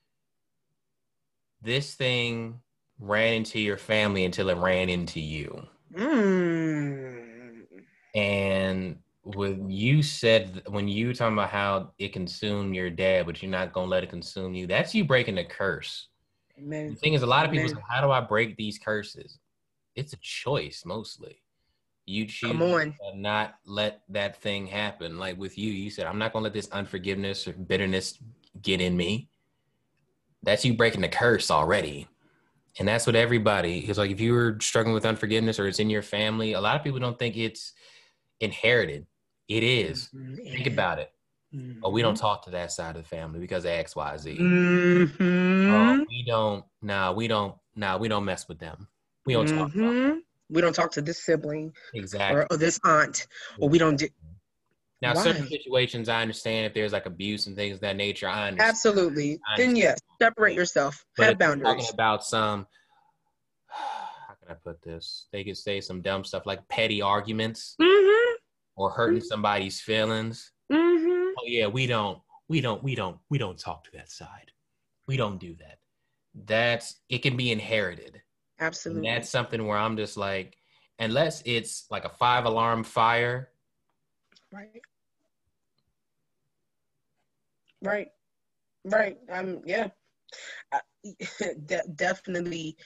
This thing ran into your family until it ran into you. Mm. And when you said, when you were talking about how it consumed your dad, but you're not going to let it consume you, that's you breaking the curse. Amen. The thing is, a lot of Amen. people say, how do I break these curses? It's a choice, mostly. You choose Come on. to not let that thing happen. Like with you, you said, I'm not going to let this unforgiveness or bitterness get in me. That's you breaking the curse already. And that's what everybody, it's like if you were struggling with unforgiveness or it's in your family, a lot of people don't think it's inherited. It is. Mm-hmm. Think about it. Mm-hmm. Oh, we don't talk to that side of the family because of X, Y, Z. Mm-hmm. Oh, we don't, nah, we don't, nah, we don't mess with them. We don't mm-hmm. talk to them. We don't talk to this sibling. Exactly. Or, or this aunt. Or we don't do. Now, Why? Certain situations, I understand if there's like abuse and things of that nature, I understand. Absolutely. I understand. Then yes, separate yourself. But have boundaries. Talking about some, how can I put this? They could say some dumb stuff like petty arguments mm-hmm. or hurting mm-hmm. somebody's feelings. Mm-hmm. Oh yeah, we don't, we don't, we don't, we don't talk to that side. We don't do that. That's, it can be inherited. Absolutely. And that's something where I'm just like, unless it's like a five alarm fire. Right. Right. Right. Um, yeah. Uh, de- definitely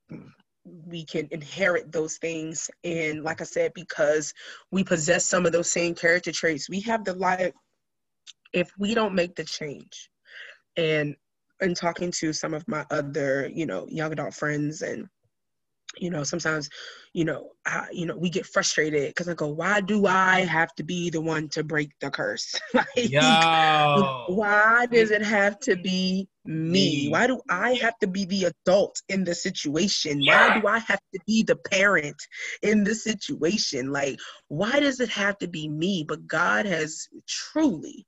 we can inherit those things. And like I said, because we possess some of those same character traits, we have the life, if we don't make the change. And in talking to some of my other, you know, young adult friends, and you know, sometimes, you know, I, you know, we get frustrated because I go, why do I have to be the one to break the curse? Like, Yo. Why does it have to be me? Why do I have to be the adult in the situation? Yeah. Why do I have to be the parent in the situation? Like, why does it have to be me? But God has truly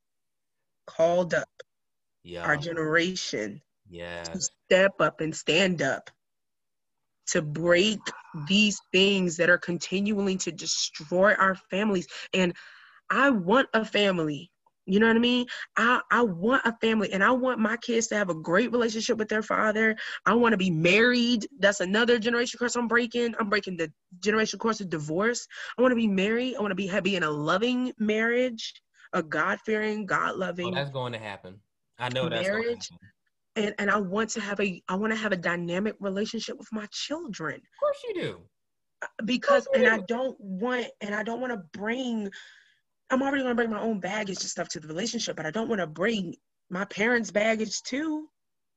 called up yeah. our generation yes. to step up and stand up to break these things that are continuing to destroy our families. And I want a family. You know what I mean? I, I want a family, and I want my kids to have a great relationship with their father. I want to be married. That's another generation curse I'm breaking. I'm breaking the generation curse of divorce. I want to be married. I want to be, be in a loving marriage, a God-fearing, God-loving. Oh, that's going to happen. I know marriage. that's going to happen. And and I want to have a I want to have a dynamic relationship with my children. Of course you do. Because you and do. I don't want and I don't want to bring I'm already going to bring my own baggage and stuff to the relationship, but I don't want to bring my parents' baggage too.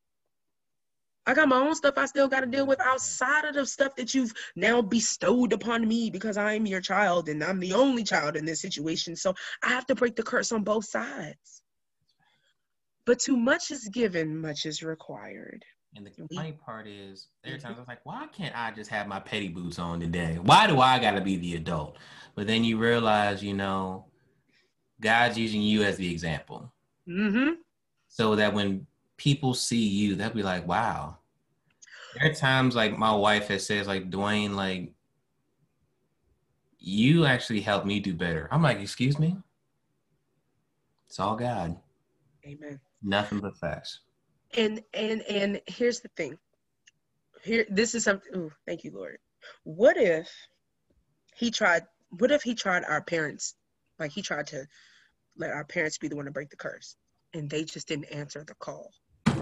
I got my own stuff I still got to deal with outside of the stuff that you've now bestowed upon me because I'm your child and I'm the only child in this situation. So I have to break the curse on both sides. But too much is given, much is required. And the funny part is, there are times I was like, why can't I just have my petty boots on today? Why do I got to be the adult? But then you realize, you know, God's using you as the example. Mm-hmm. So that when people see you, they'll be like, wow. There are times like my wife has said, like, Dwayne, like, you actually helped me do better. I'm like, excuse me? It's all God. Amen. Nothing but facts. And and and here's the thing. Here, this is something. Ooh, thank you, Lord. What if he tried? What if he tried our parents? Like he tried to let our parents be the one to break the curse, and they just didn't answer the call.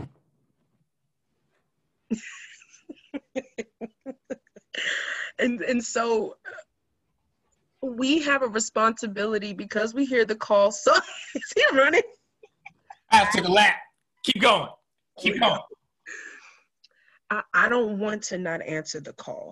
and and so we have a responsibility because we hear the call. So is he running? I took a lap. Keep going. Keep going. I, I don't want to not answer the call.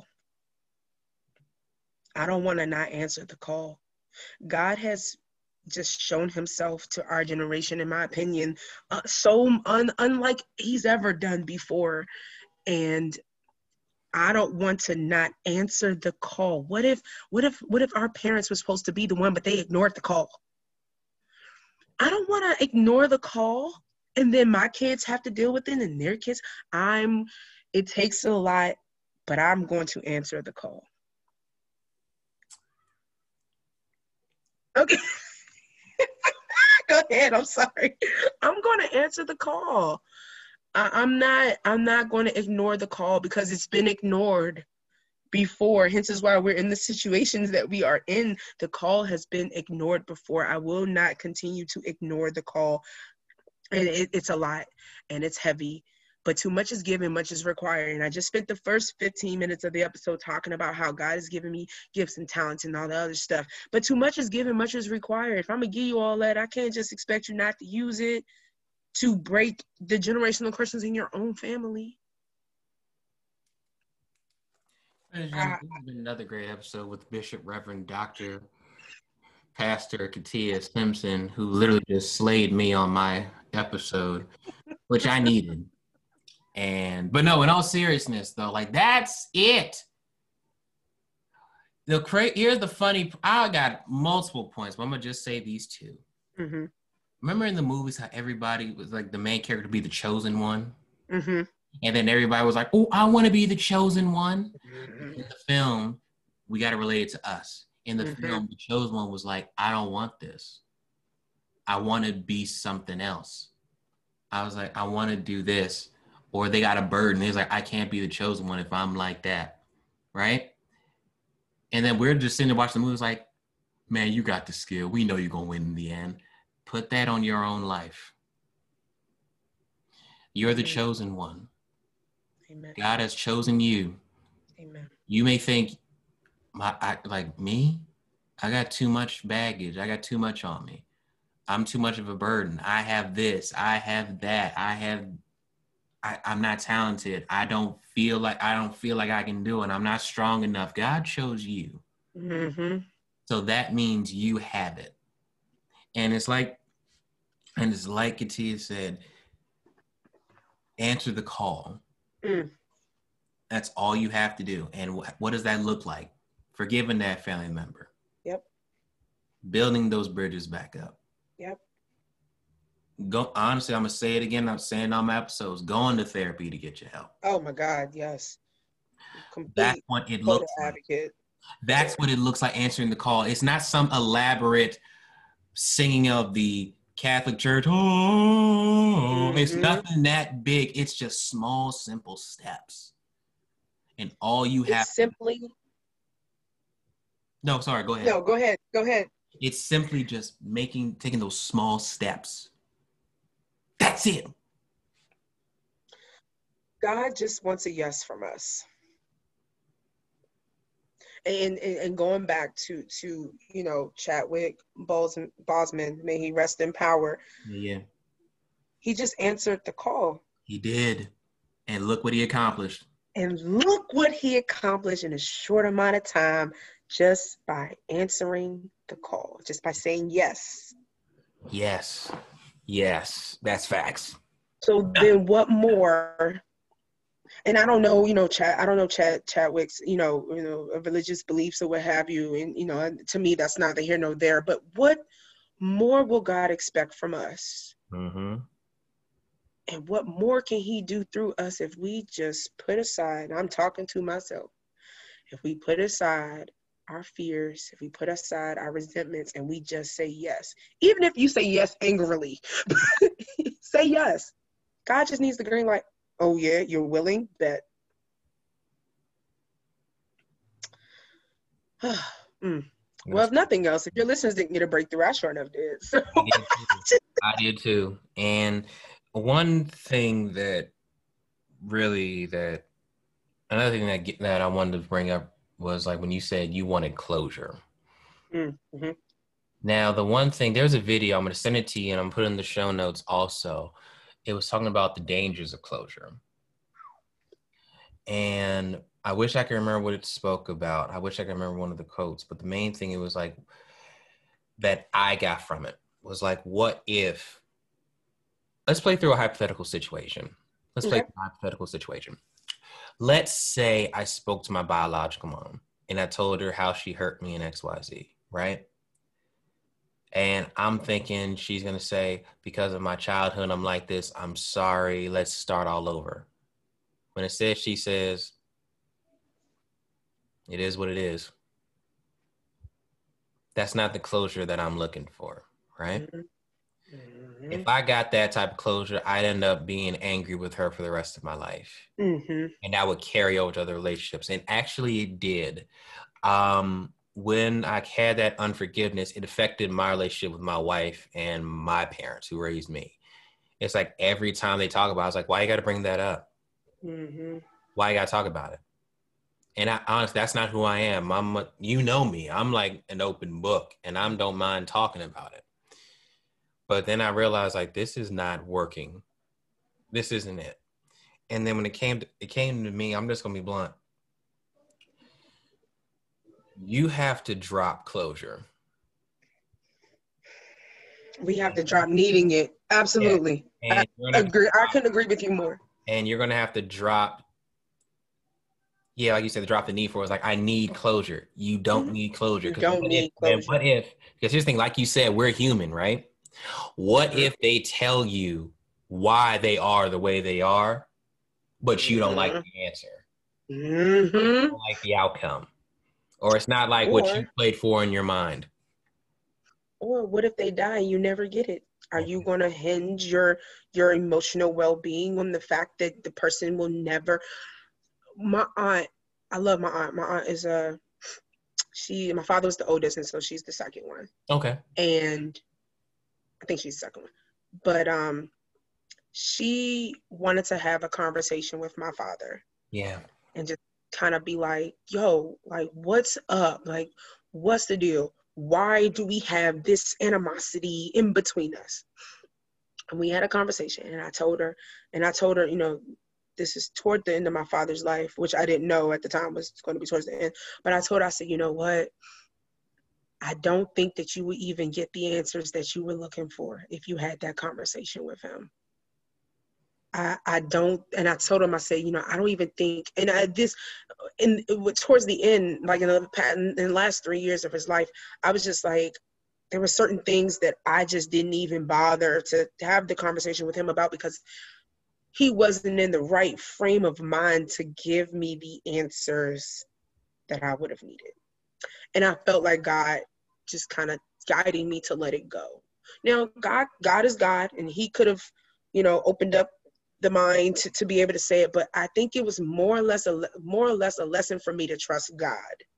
I don't want to not answer the call. God has just shown himself to our generation, in my opinion, uh, so un- unlike he's ever done before. And I don't want to not answer the call. What if, what if, what if our parents were supposed to be the one, but they ignored the call? I don't want to ignore the call and then my kids have to deal with it and their kids. I'm, it takes a lot, but I'm going to answer the call. Okay. Go ahead. I'm sorry. I'm going to answer the call. I, I'm not. I'm not going to ignore the call because it's been ignored before. Hence is why we're in the situations that we are in. The call has been ignored before. I will not continue to ignore the call. And it, it's a lot and it's heavy. But too much is given, much is required. And I just spent the first fifteen minutes of the episode talking about how God has given me gifts and talents and all the other stuff. But too much is given, much is required. If I'm going to give you all that, I can't just expect you not to use it to break the generational curses in your own family. This has been another great episode with Bishop Reverend Doctor Pastor Katia Simpson, who literally just slayed me on my episode, which I needed. And but no, in all seriousness, though, like that's it. The cra- here's the funny. I got multiple points, but I'm gonna just say these two. Mm-hmm. Remember in the movies how everybody was like the main character to be the chosen one, mm-hmm. and then everybody was like, "Oh, I want to be the chosen one." Mm-hmm. In the film, we got to relate it to us. In the mm-hmm. film, the chosen one was like, "I don't want this. I want to be something else." I was like, "I want to do this." Or they got a burden. He's like, I can't be the chosen one if I'm like that, right? And then we're just sitting there watching the movie. It's like, man, you got the skill. We know you're going to win in the end. Put that on your own life. You're the chosen one. Amen. God has chosen you. Amen. You may think, my, I, like me, I got too much baggage. I got too much on me. I'm too much of a burden. I have this. I have that. I have... I, I'm not talented. I don't feel like I don't feel like I can do it. I'm not strong enough. God chose you. Mm-hmm. So that means you have it. And it's like, and it's like Katia said, answer the call. Mm. That's all you have to do. And wh- what does that look like? Forgiving that family member. Yep. Building those bridges back up. Yep. Go honestly, I'm gonna say it again. I'm saying on my episodes, going to therapy to get your help. Oh my God, yes. Complete That's what it looks advocate. like. That's what it looks like answering the call. It's not some elaborate singing of the Catholic Church. Oh, mm-hmm. It's nothing that big. It's just small, simple steps. And all you it's have simply. No, sorry, go ahead. No, go ahead. Go ahead. It's simply just making, taking those small steps. That's it. God just wants a yes from us. And, and and going back to to you know Chadwick Boseman, Boseman, may he rest in power. Yeah. He just answered the call. He did, and look what he accomplished. And look what he accomplished in a short amount of time, just by answering the call, just by saying yes. Yes. Yes, that's facts. So then what more? And I don't know, you know, Chad, I don't know Chad, Chadwick's, you know, you know, religious beliefs or what have you. And, you know, to me, that's neither here nor there. But what more will God expect from us? Mm-hmm. And what more can he do through us if we just put aside, I'm talking to myself, if we put aside our fears, if we put aside our resentments and we just say yes, even if you say yes angrily, say yes. God just needs the green light. Oh yeah, you're willing? Bet. mm. Well, if nothing else, if your listeners didn't get a breakthrough, I sure enough did. So. I did too. I did too. And one thing that really that another thing that get, that I wanted to bring up was like when you said you wanted closure. Mm-hmm. Now, the one thing, there's a video, I'm going to send it to you and I'm putting in the show notes also. It was talking about the dangers of closure. And I wish I could remember what it spoke about. I wish I could remember one of the quotes, but the main thing it was like that I got from it was like, what if, let's play through a hypothetical situation. Let's play through a hypothetical situation. Let's say I spoke to my biological mom and I told her how she hurt me in X Y Z, right? And I'm thinking she's going to say, because of my childhood, I'm like this. I'm sorry. Let's start all over. When instead she says, it is what it is. that's not the closure that I'm looking for, right? Mm-hmm. Mm-hmm. If I got that type of closure, I'd end up being angry with her for the rest of my life. Mm-hmm. And that would carry over to other relationships. And actually it did. Um, when I had that unforgiveness, it affected my relationship with my wife and my parents who raised me. It's like every time they talk about it, I was like, why you got to bring that up? Mm-hmm. Why you got to talk about it? And I, honestly, that's not who I am. I'm, a, you know me. I'm like an open book, and I don't mind talking about it. But then I realized, like, this is not working. This isn't it. And then when it came, to, it came to me. I'm just gonna be blunt. You have to drop closure. We have to drop needing it. Absolutely. Yeah. I agree. I couldn't agree with you more. And you're gonna have to drop. Yeah, like you said, drop the need for it. It's like, I need closure. You don't mm-hmm. need closure. You don't what need if, closure. What if, because here's the thing, like you said, we're human, right? What mm-hmm. if they tell you why they are the way they are, but you don't mm-hmm. like the answer? Mm-hmm. You don't like the outcome. Or it's not like or, what you played for in your mind. Or what if they die and you never get it? Are you going to hinge your your emotional well-being on the fact that the person will never... My aunt, I love my aunt. My aunt is a, she, my father was the oldest, and so she's the second one. Okay. And I think she's the second one. But um, she wanted to have a conversation with my father. Yeah. And just kind of be like, yo, like, what's up? Like, what's the deal? Why do we have this animosity in between us? And we had a conversation, and I told her, and I told her, you know, this is toward the end of my father's life, which I didn't know at the time was going to be towards the end. But I told her, I said, you know what? I don't think that you would even get the answers that you were looking for if you had that conversation with him. I, I don't, and I told him, I said, you know, I don't even think, and I, this, in towards the end, like in the, in the last three years of his life, I was just like, there were certain things that I just didn't even bother to have the conversation with him about because he wasn't in the right frame of mind to give me the answers that I would have needed. And I felt like God just kind of guiding me to let it go. Now, God, God is God, and he could have, you know, opened up the mind to, to be able to say it. But I think it was more or less a more or less a lesson for me to trust God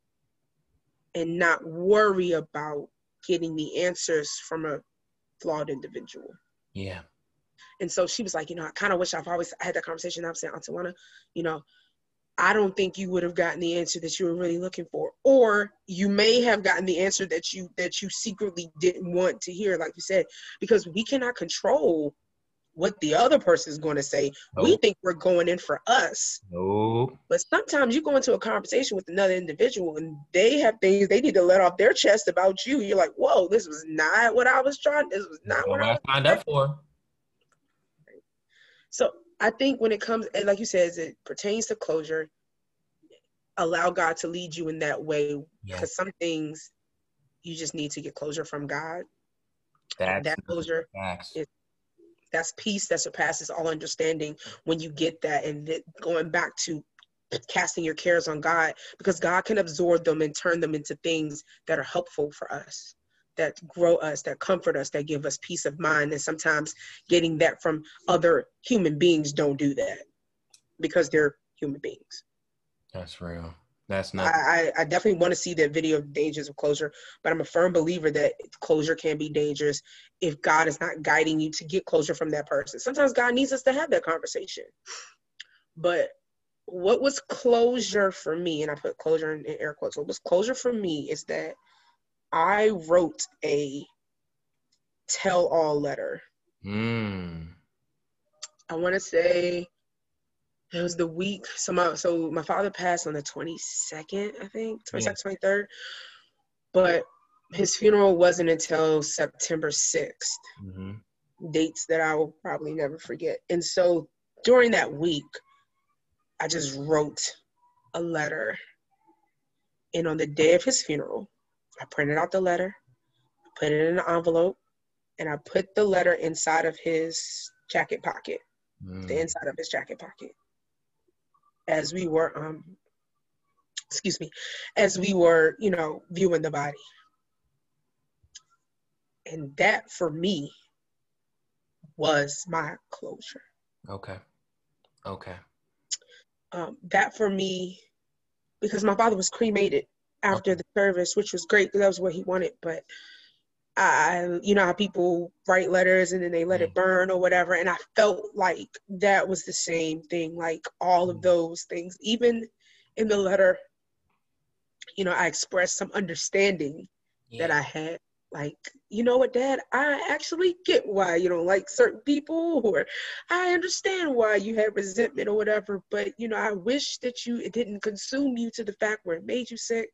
and not worry about getting the answers from a flawed individual. Yeah. And so she was like, you know, I kind of wish I've always had that conversation. I was saying, Aunt Tawana, you know, I don't think you would have gotten the answer that you were really looking for. Or you may have gotten the answer that you that you secretly didn't want to hear, like you said, because we cannot control what the other person is going to say. Nope. We think we're going in for us. Nope. But sometimes you go into a conversation with another individual and they have things they need to let off their chest about you. You're like, whoa, this was not what I was trying. This was not what, what I was signed up for. So I think when it comes, and like you said, as it pertains to closure, allow God to lead you in that way. Because yes. some things you just need to get closure from God. That's that closure is that's peace that surpasses all understanding when you get that. And th- going back to casting your cares on God, because God can absorb them and turn them into things that are helpful for us, that grow us, that comfort us, that give us peace of mind. And sometimes getting that from other human beings don't do that because they're human beings. That's real. That's not. I, I definitely want to see that video of dangers of closure, but I'm a firm believer that closure can be dangerous if God is not guiding you to get closure from that person. Sometimes God needs us to have that conversation. But what was closure for me, and I put closure in, in air quotes, what was closure for me is that I wrote a tell-all letter. Mm. I want to say it was the week. So my so my father passed on the twenty-second, I think, twenty-second, yeah. twenty-third. But his funeral wasn't until September sixth. Mm-hmm. Dates that I will probably never forget. And so during that week, I just wrote a letter. And on the day of his funeral, I printed out the letter, put it in an envelope, and I put the letter inside of his jacket pocket, mm. the inside of his jacket pocket. As we were, um, excuse me, as we were, you know, viewing the body. And that for me was my closure. Okay. Okay. Um, that for me, because my father was cremated after Okay. the service, which was great because that was what he wanted. But I, you know how people write letters and then they let Yeah. it burn or whatever. And I felt like that was the same thing, like all of those things. Even in the letter, you know, I expressed some understanding that Yeah. I had. Like, you know what, Dad, I actually get why you don't like certain people, or I understand why you had resentment or whatever, but, you know, I wish that you, it didn't consume you to the fact where it made you sick.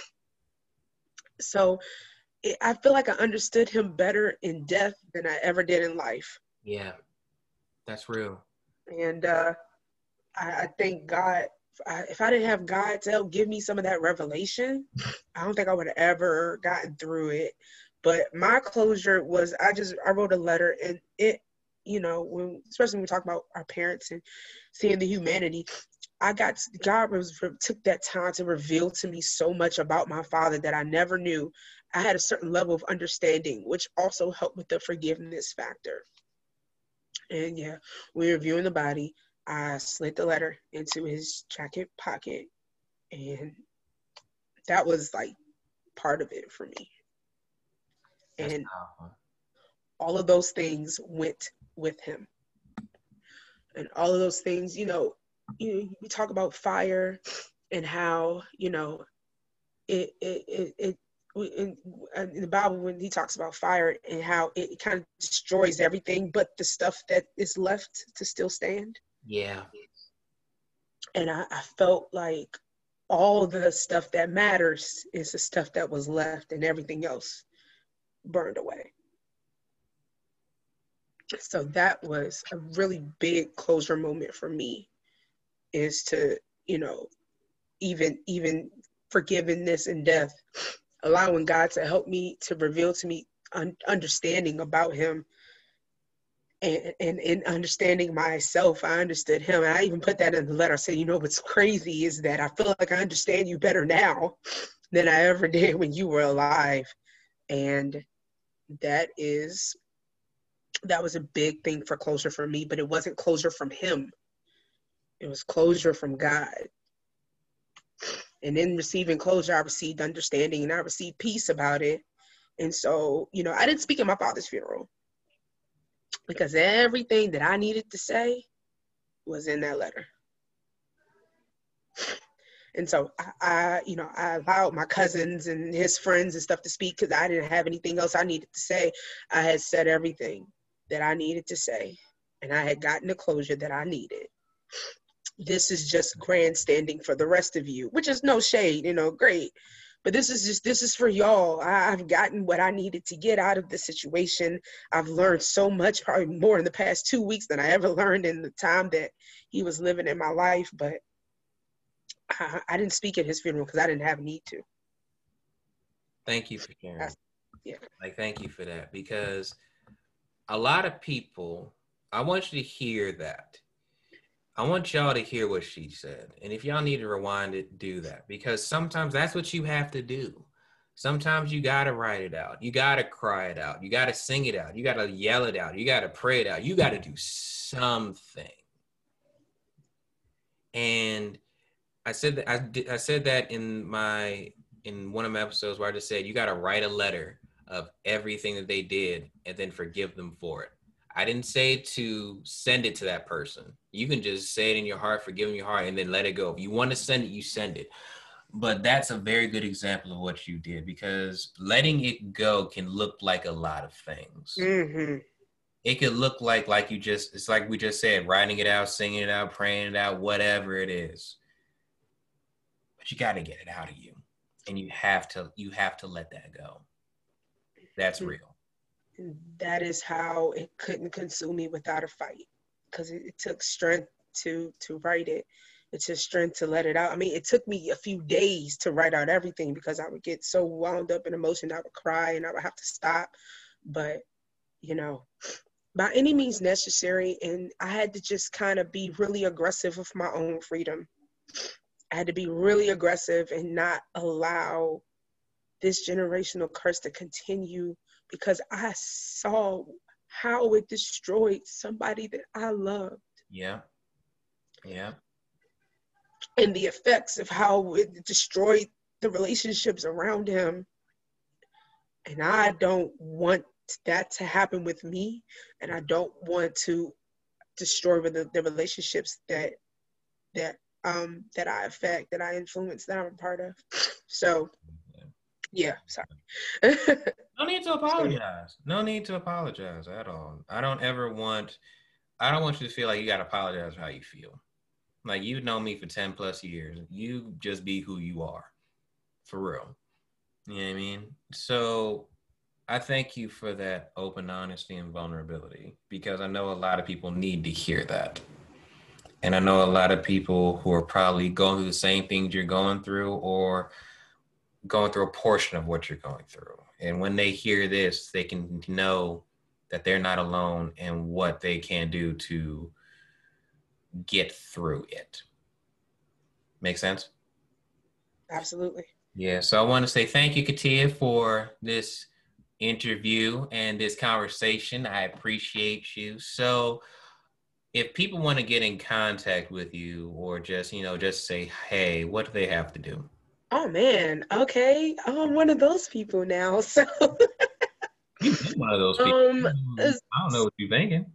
So it, I feel like I understood him better in death than I ever did in life. Yeah. That's real. And uh, I, I thank God. I, if I didn't have God to help give me some of that revelation, I don't think I would have ever gotten through it. But my closure was, I just, I wrote a letter, and it, you know, when, especially when we talk about our parents and seeing the humanity, I got, God was, took that time to reveal to me so much about my father that I never knew. I had a certain level of understanding, which also helped with the forgiveness factor. And yeah, we were reviewing the body. I slid the letter into his jacket pocket, and that was like part of it for me. That's And powerful. all of those things went with him. And all of those things, you know, you, we talk about fire and how, you know, it, it, it, it in, in the Bible, when he talks about fire and how it kind of destroys everything but the stuff that is left to still stand. Yeah. And I, I felt like all the stuff that matters is the stuff that was left, and everything else burned away. So that was a really big closure moment for me, is to, you know, even even forgiveness and death, allowing God to help me to reveal to me un- understanding about him, and, and in understanding myself. I understood him. And I even put that in the letter. I said, you know, what's crazy is that I feel like I understand you better now than I ever did when you were alive. And that is, that was a big thing for closure for me, but it wasn't closure from him. It was closure from God. And in receiving closure, I received understanding and I received peace about it. And so, you know, I didn't speak at my father's funeral because everything that I needed to say was in that letter. And so I, I, you know, I allowed my cousins and his friends and stuff to speak because I didn't have anything else I needed to say. I had said everything that I needed to say, and I had gotten the closure that I needed. This is just grandstanding for the rest of you, which is no shade, you know, great. But this is just, this is for y'all. I, I've gotten what I needed to get out of the situation. I've learned so much, probably more in the past two weeks than I ever learned in the time that he was living in my life. But I, I didn't speak at his funeral because I didn't have a need to. Thank you for sharing. That's, yeah. Like, thank you for that, because a lot of people, I want you to hear that. I want y'all to hear what she said. And if y'all need to rewind it, do that, because sometimes that's what you have to do. Sometimes you got to write it out. You got to cry it out. You got to sing it out. You got to yell it out. You got to pray it out. You got to do something. And I said that I, did, I said that in my in one of my episodes where I just said you got to write a letter of everything that they did and then forgive them for it. I didn't say to send it to that person. You can just say it in your heart, forgive in your heart, and then let it go. If you want to send it, you send it. But that's a very good example of what you did, because letting it go can look like a lot of things. Mm-hmm. It could look like, like you just, it's like we just said, writing it out, singing it out, praying it out, whatever it is. But you got to get it out of you. And you have to, you have to let that go. That's real. That is how it couldn't consume me without a fight, because it, it took strength to to write it. It took strength to let it out. I mean, it took me a few days to write out everything because I would get so wound up in emotion. I would cry and I would have to stop. But, you know, by any means necessary. And I had to just kind of be really aggressive with my own freedom. I had to be really aggressive and not allow this generational curse to continue because I saw how it destroyed somebody that I loved. Yeah. Yeah. And the effects of how it destroyed the relationships around him. And I don't want that to happen with me. And I don't want to destroy the, the relationships that that um that I affect, that I influence, that I'm a part of. So yeah, sorry. No need to apologize. No need to apologize at all. I don't ever want, I don't want you to feel like you got to apologize for how you feel. Like, you've known me for ten plus years. You just be who you are. For real. You know what I mean? So I thank you for that open honesty and vulnerability, because I know a lot of people need to hear that. And I know a lot of people who are probably going through the same things you're going through, or going through a portion of what you're going through. And when they hear this, they can know that they're not alone and what they can do to get through it. Make sense? Absolutely. Yeah. So I want to say thank you, Katia, for this interview and this conversation. I appreciate you. So if people want to get in contact with you, or just, you know, just say, hey, what do they have to do? Oh man, okay. I'm one of those people now. So You've been one of those people. Um, I don't know what you're thinking.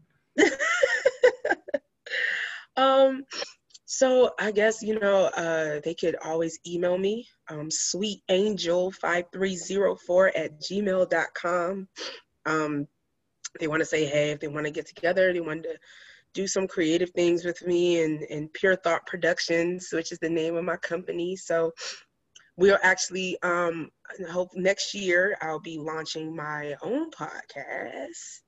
um, so I guess, you know, uh, they could always email me, um, sweetangel five three zero four at gmail dot com. Um, they want to say, hey, if they want to get together, they want to do some creative things with me, and, and Pure Thought Productions, which is the name of my company. So we'll actually, um, I hope next year I'll be launching my own podcast.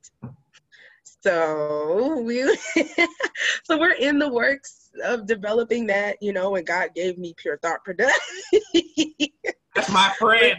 So we, so we're in the works of developing that, you know, and God gave me Pure Thought Productions. That's my friend.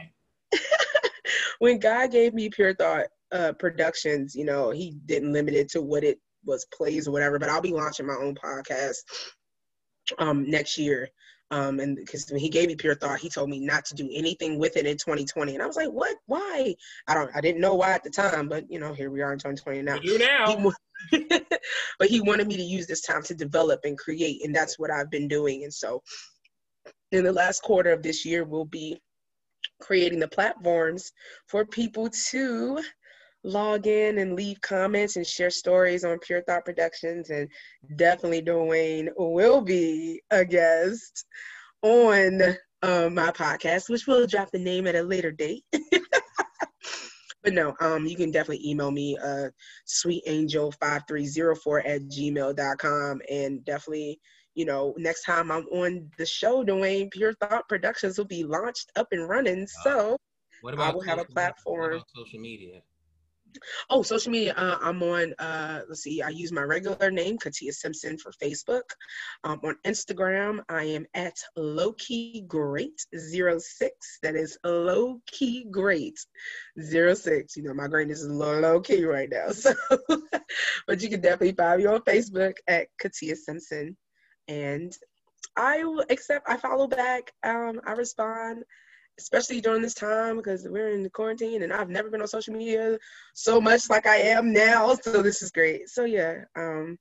When God gave me Pure Thought uh, Productions, you know, he didn't limit it to what it was, plays or whatever, but I'll be launching my own podcast um, next year. Um, and because when he gave me Pure Thought, he told me not to do anything with it in twenty twenty. And I was like, what? Why? I don't, I didn't know why at the time, but you know, here we are in twenty twenty now. You do now. He, but he wanted me to use this time to develop and create. And that's what I've been doing. And so in the last quarter of this year, we'll be creating the platforms for people to log in and leave comments and share stories on Pure Thought Productions. And definitely Dwayne will be a guest on um, my podcast, which we'll drop the name at a later date. But no, um, you can definitely email me, uh, sweetangel five three zero four at gmail dot com. And definitely, you know, next time I'm on the show, Dwayne, Pure Thought Productions will be launched up and running. So what about I will have a platform. What about social media? Oh, social media. Uh, I'm on, uh, let's see, I use my regular name, Katia Simpson, for Facebook. Um, on Instagram, I am at lowkey great zero six. That is lowkey great zero six. You know, my greatness is low, low key right now. So, but you can definitely find me on Facebook at Katia Simpson. And I will accept, I follow back, um, I respond, especially during this time because we're in the quarantine and I've never been on social media so much like I am now. So this is great. So yeah, um,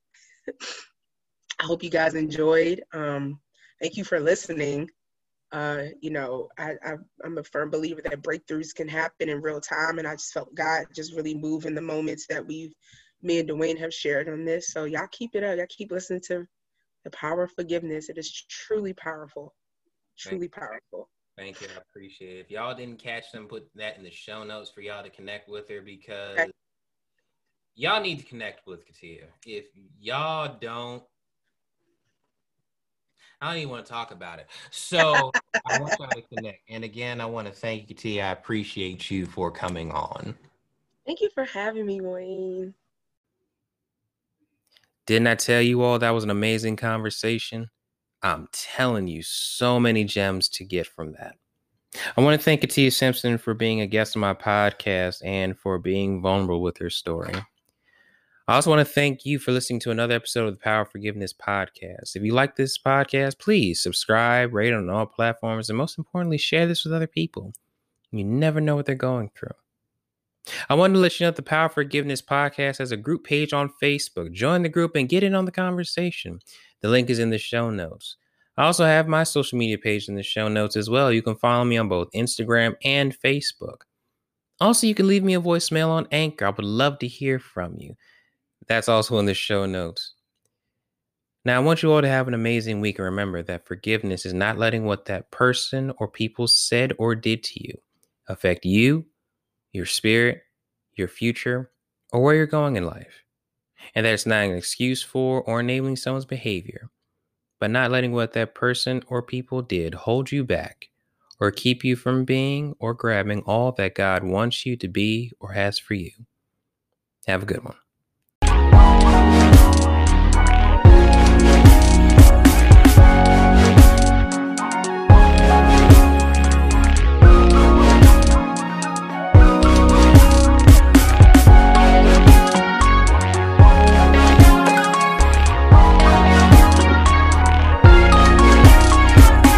I hope you guys enjoyed. Um, thank you for listening. Uh, you know, I, I, I'm a firm believer that breakthroughs can happen in real time. And I just felt God just really move in the moments that we've, me and Dwayne have shared on this. So y'all keep it up. Y'all keep listening to the power of forgiveness. It is truly powerful, truly powerful. Thank you. I appreciate it. If y'all didn't catch them, put that in the show notes for y'all to connect with her, because okay. Y'all need to connect with Katia. If y'all don't, I don't even want to talk about it. So I want y'all to connect. And again, I want to thank you, Katia. I appreciate you for coming on. Thank you for having me, Wayne. Didn't I tell you all that was an amazing conversation? I'm telling you, so many gems to get from that. I want to thank Katia Simpson for being a guest on my podcast and for being vulnerable with her story. I also want to thank you for listening to another episode of the Power of Forgiveness podcast. If you like this podcast, please subscribe, rate it on all platforms, and most importantly, share this with other people. You never know what they're going through. I wanted to let you know that the Power of Forgiveness podcast has a group page on Facebook. Join the group and get in on the conversation. The link is in the show notes. I also have my social media page in the show notes as well. You can follow me on both Instagram and Facebook. Also, you can leave me a voicemail on Anchor. I would love to hear from you. That's also in the show notes. Now, I want you all to have an amazing week, and remember that forgiveness is not letting what that person or people said or did to you affect you, your spirit, your future, or where you're going in life. And that it's not an excuse for or enabling someone's behavior, but not letting what that person or people did hold you back or keep you from being or grabbing all that God wants you to be or has for you. Have a good one.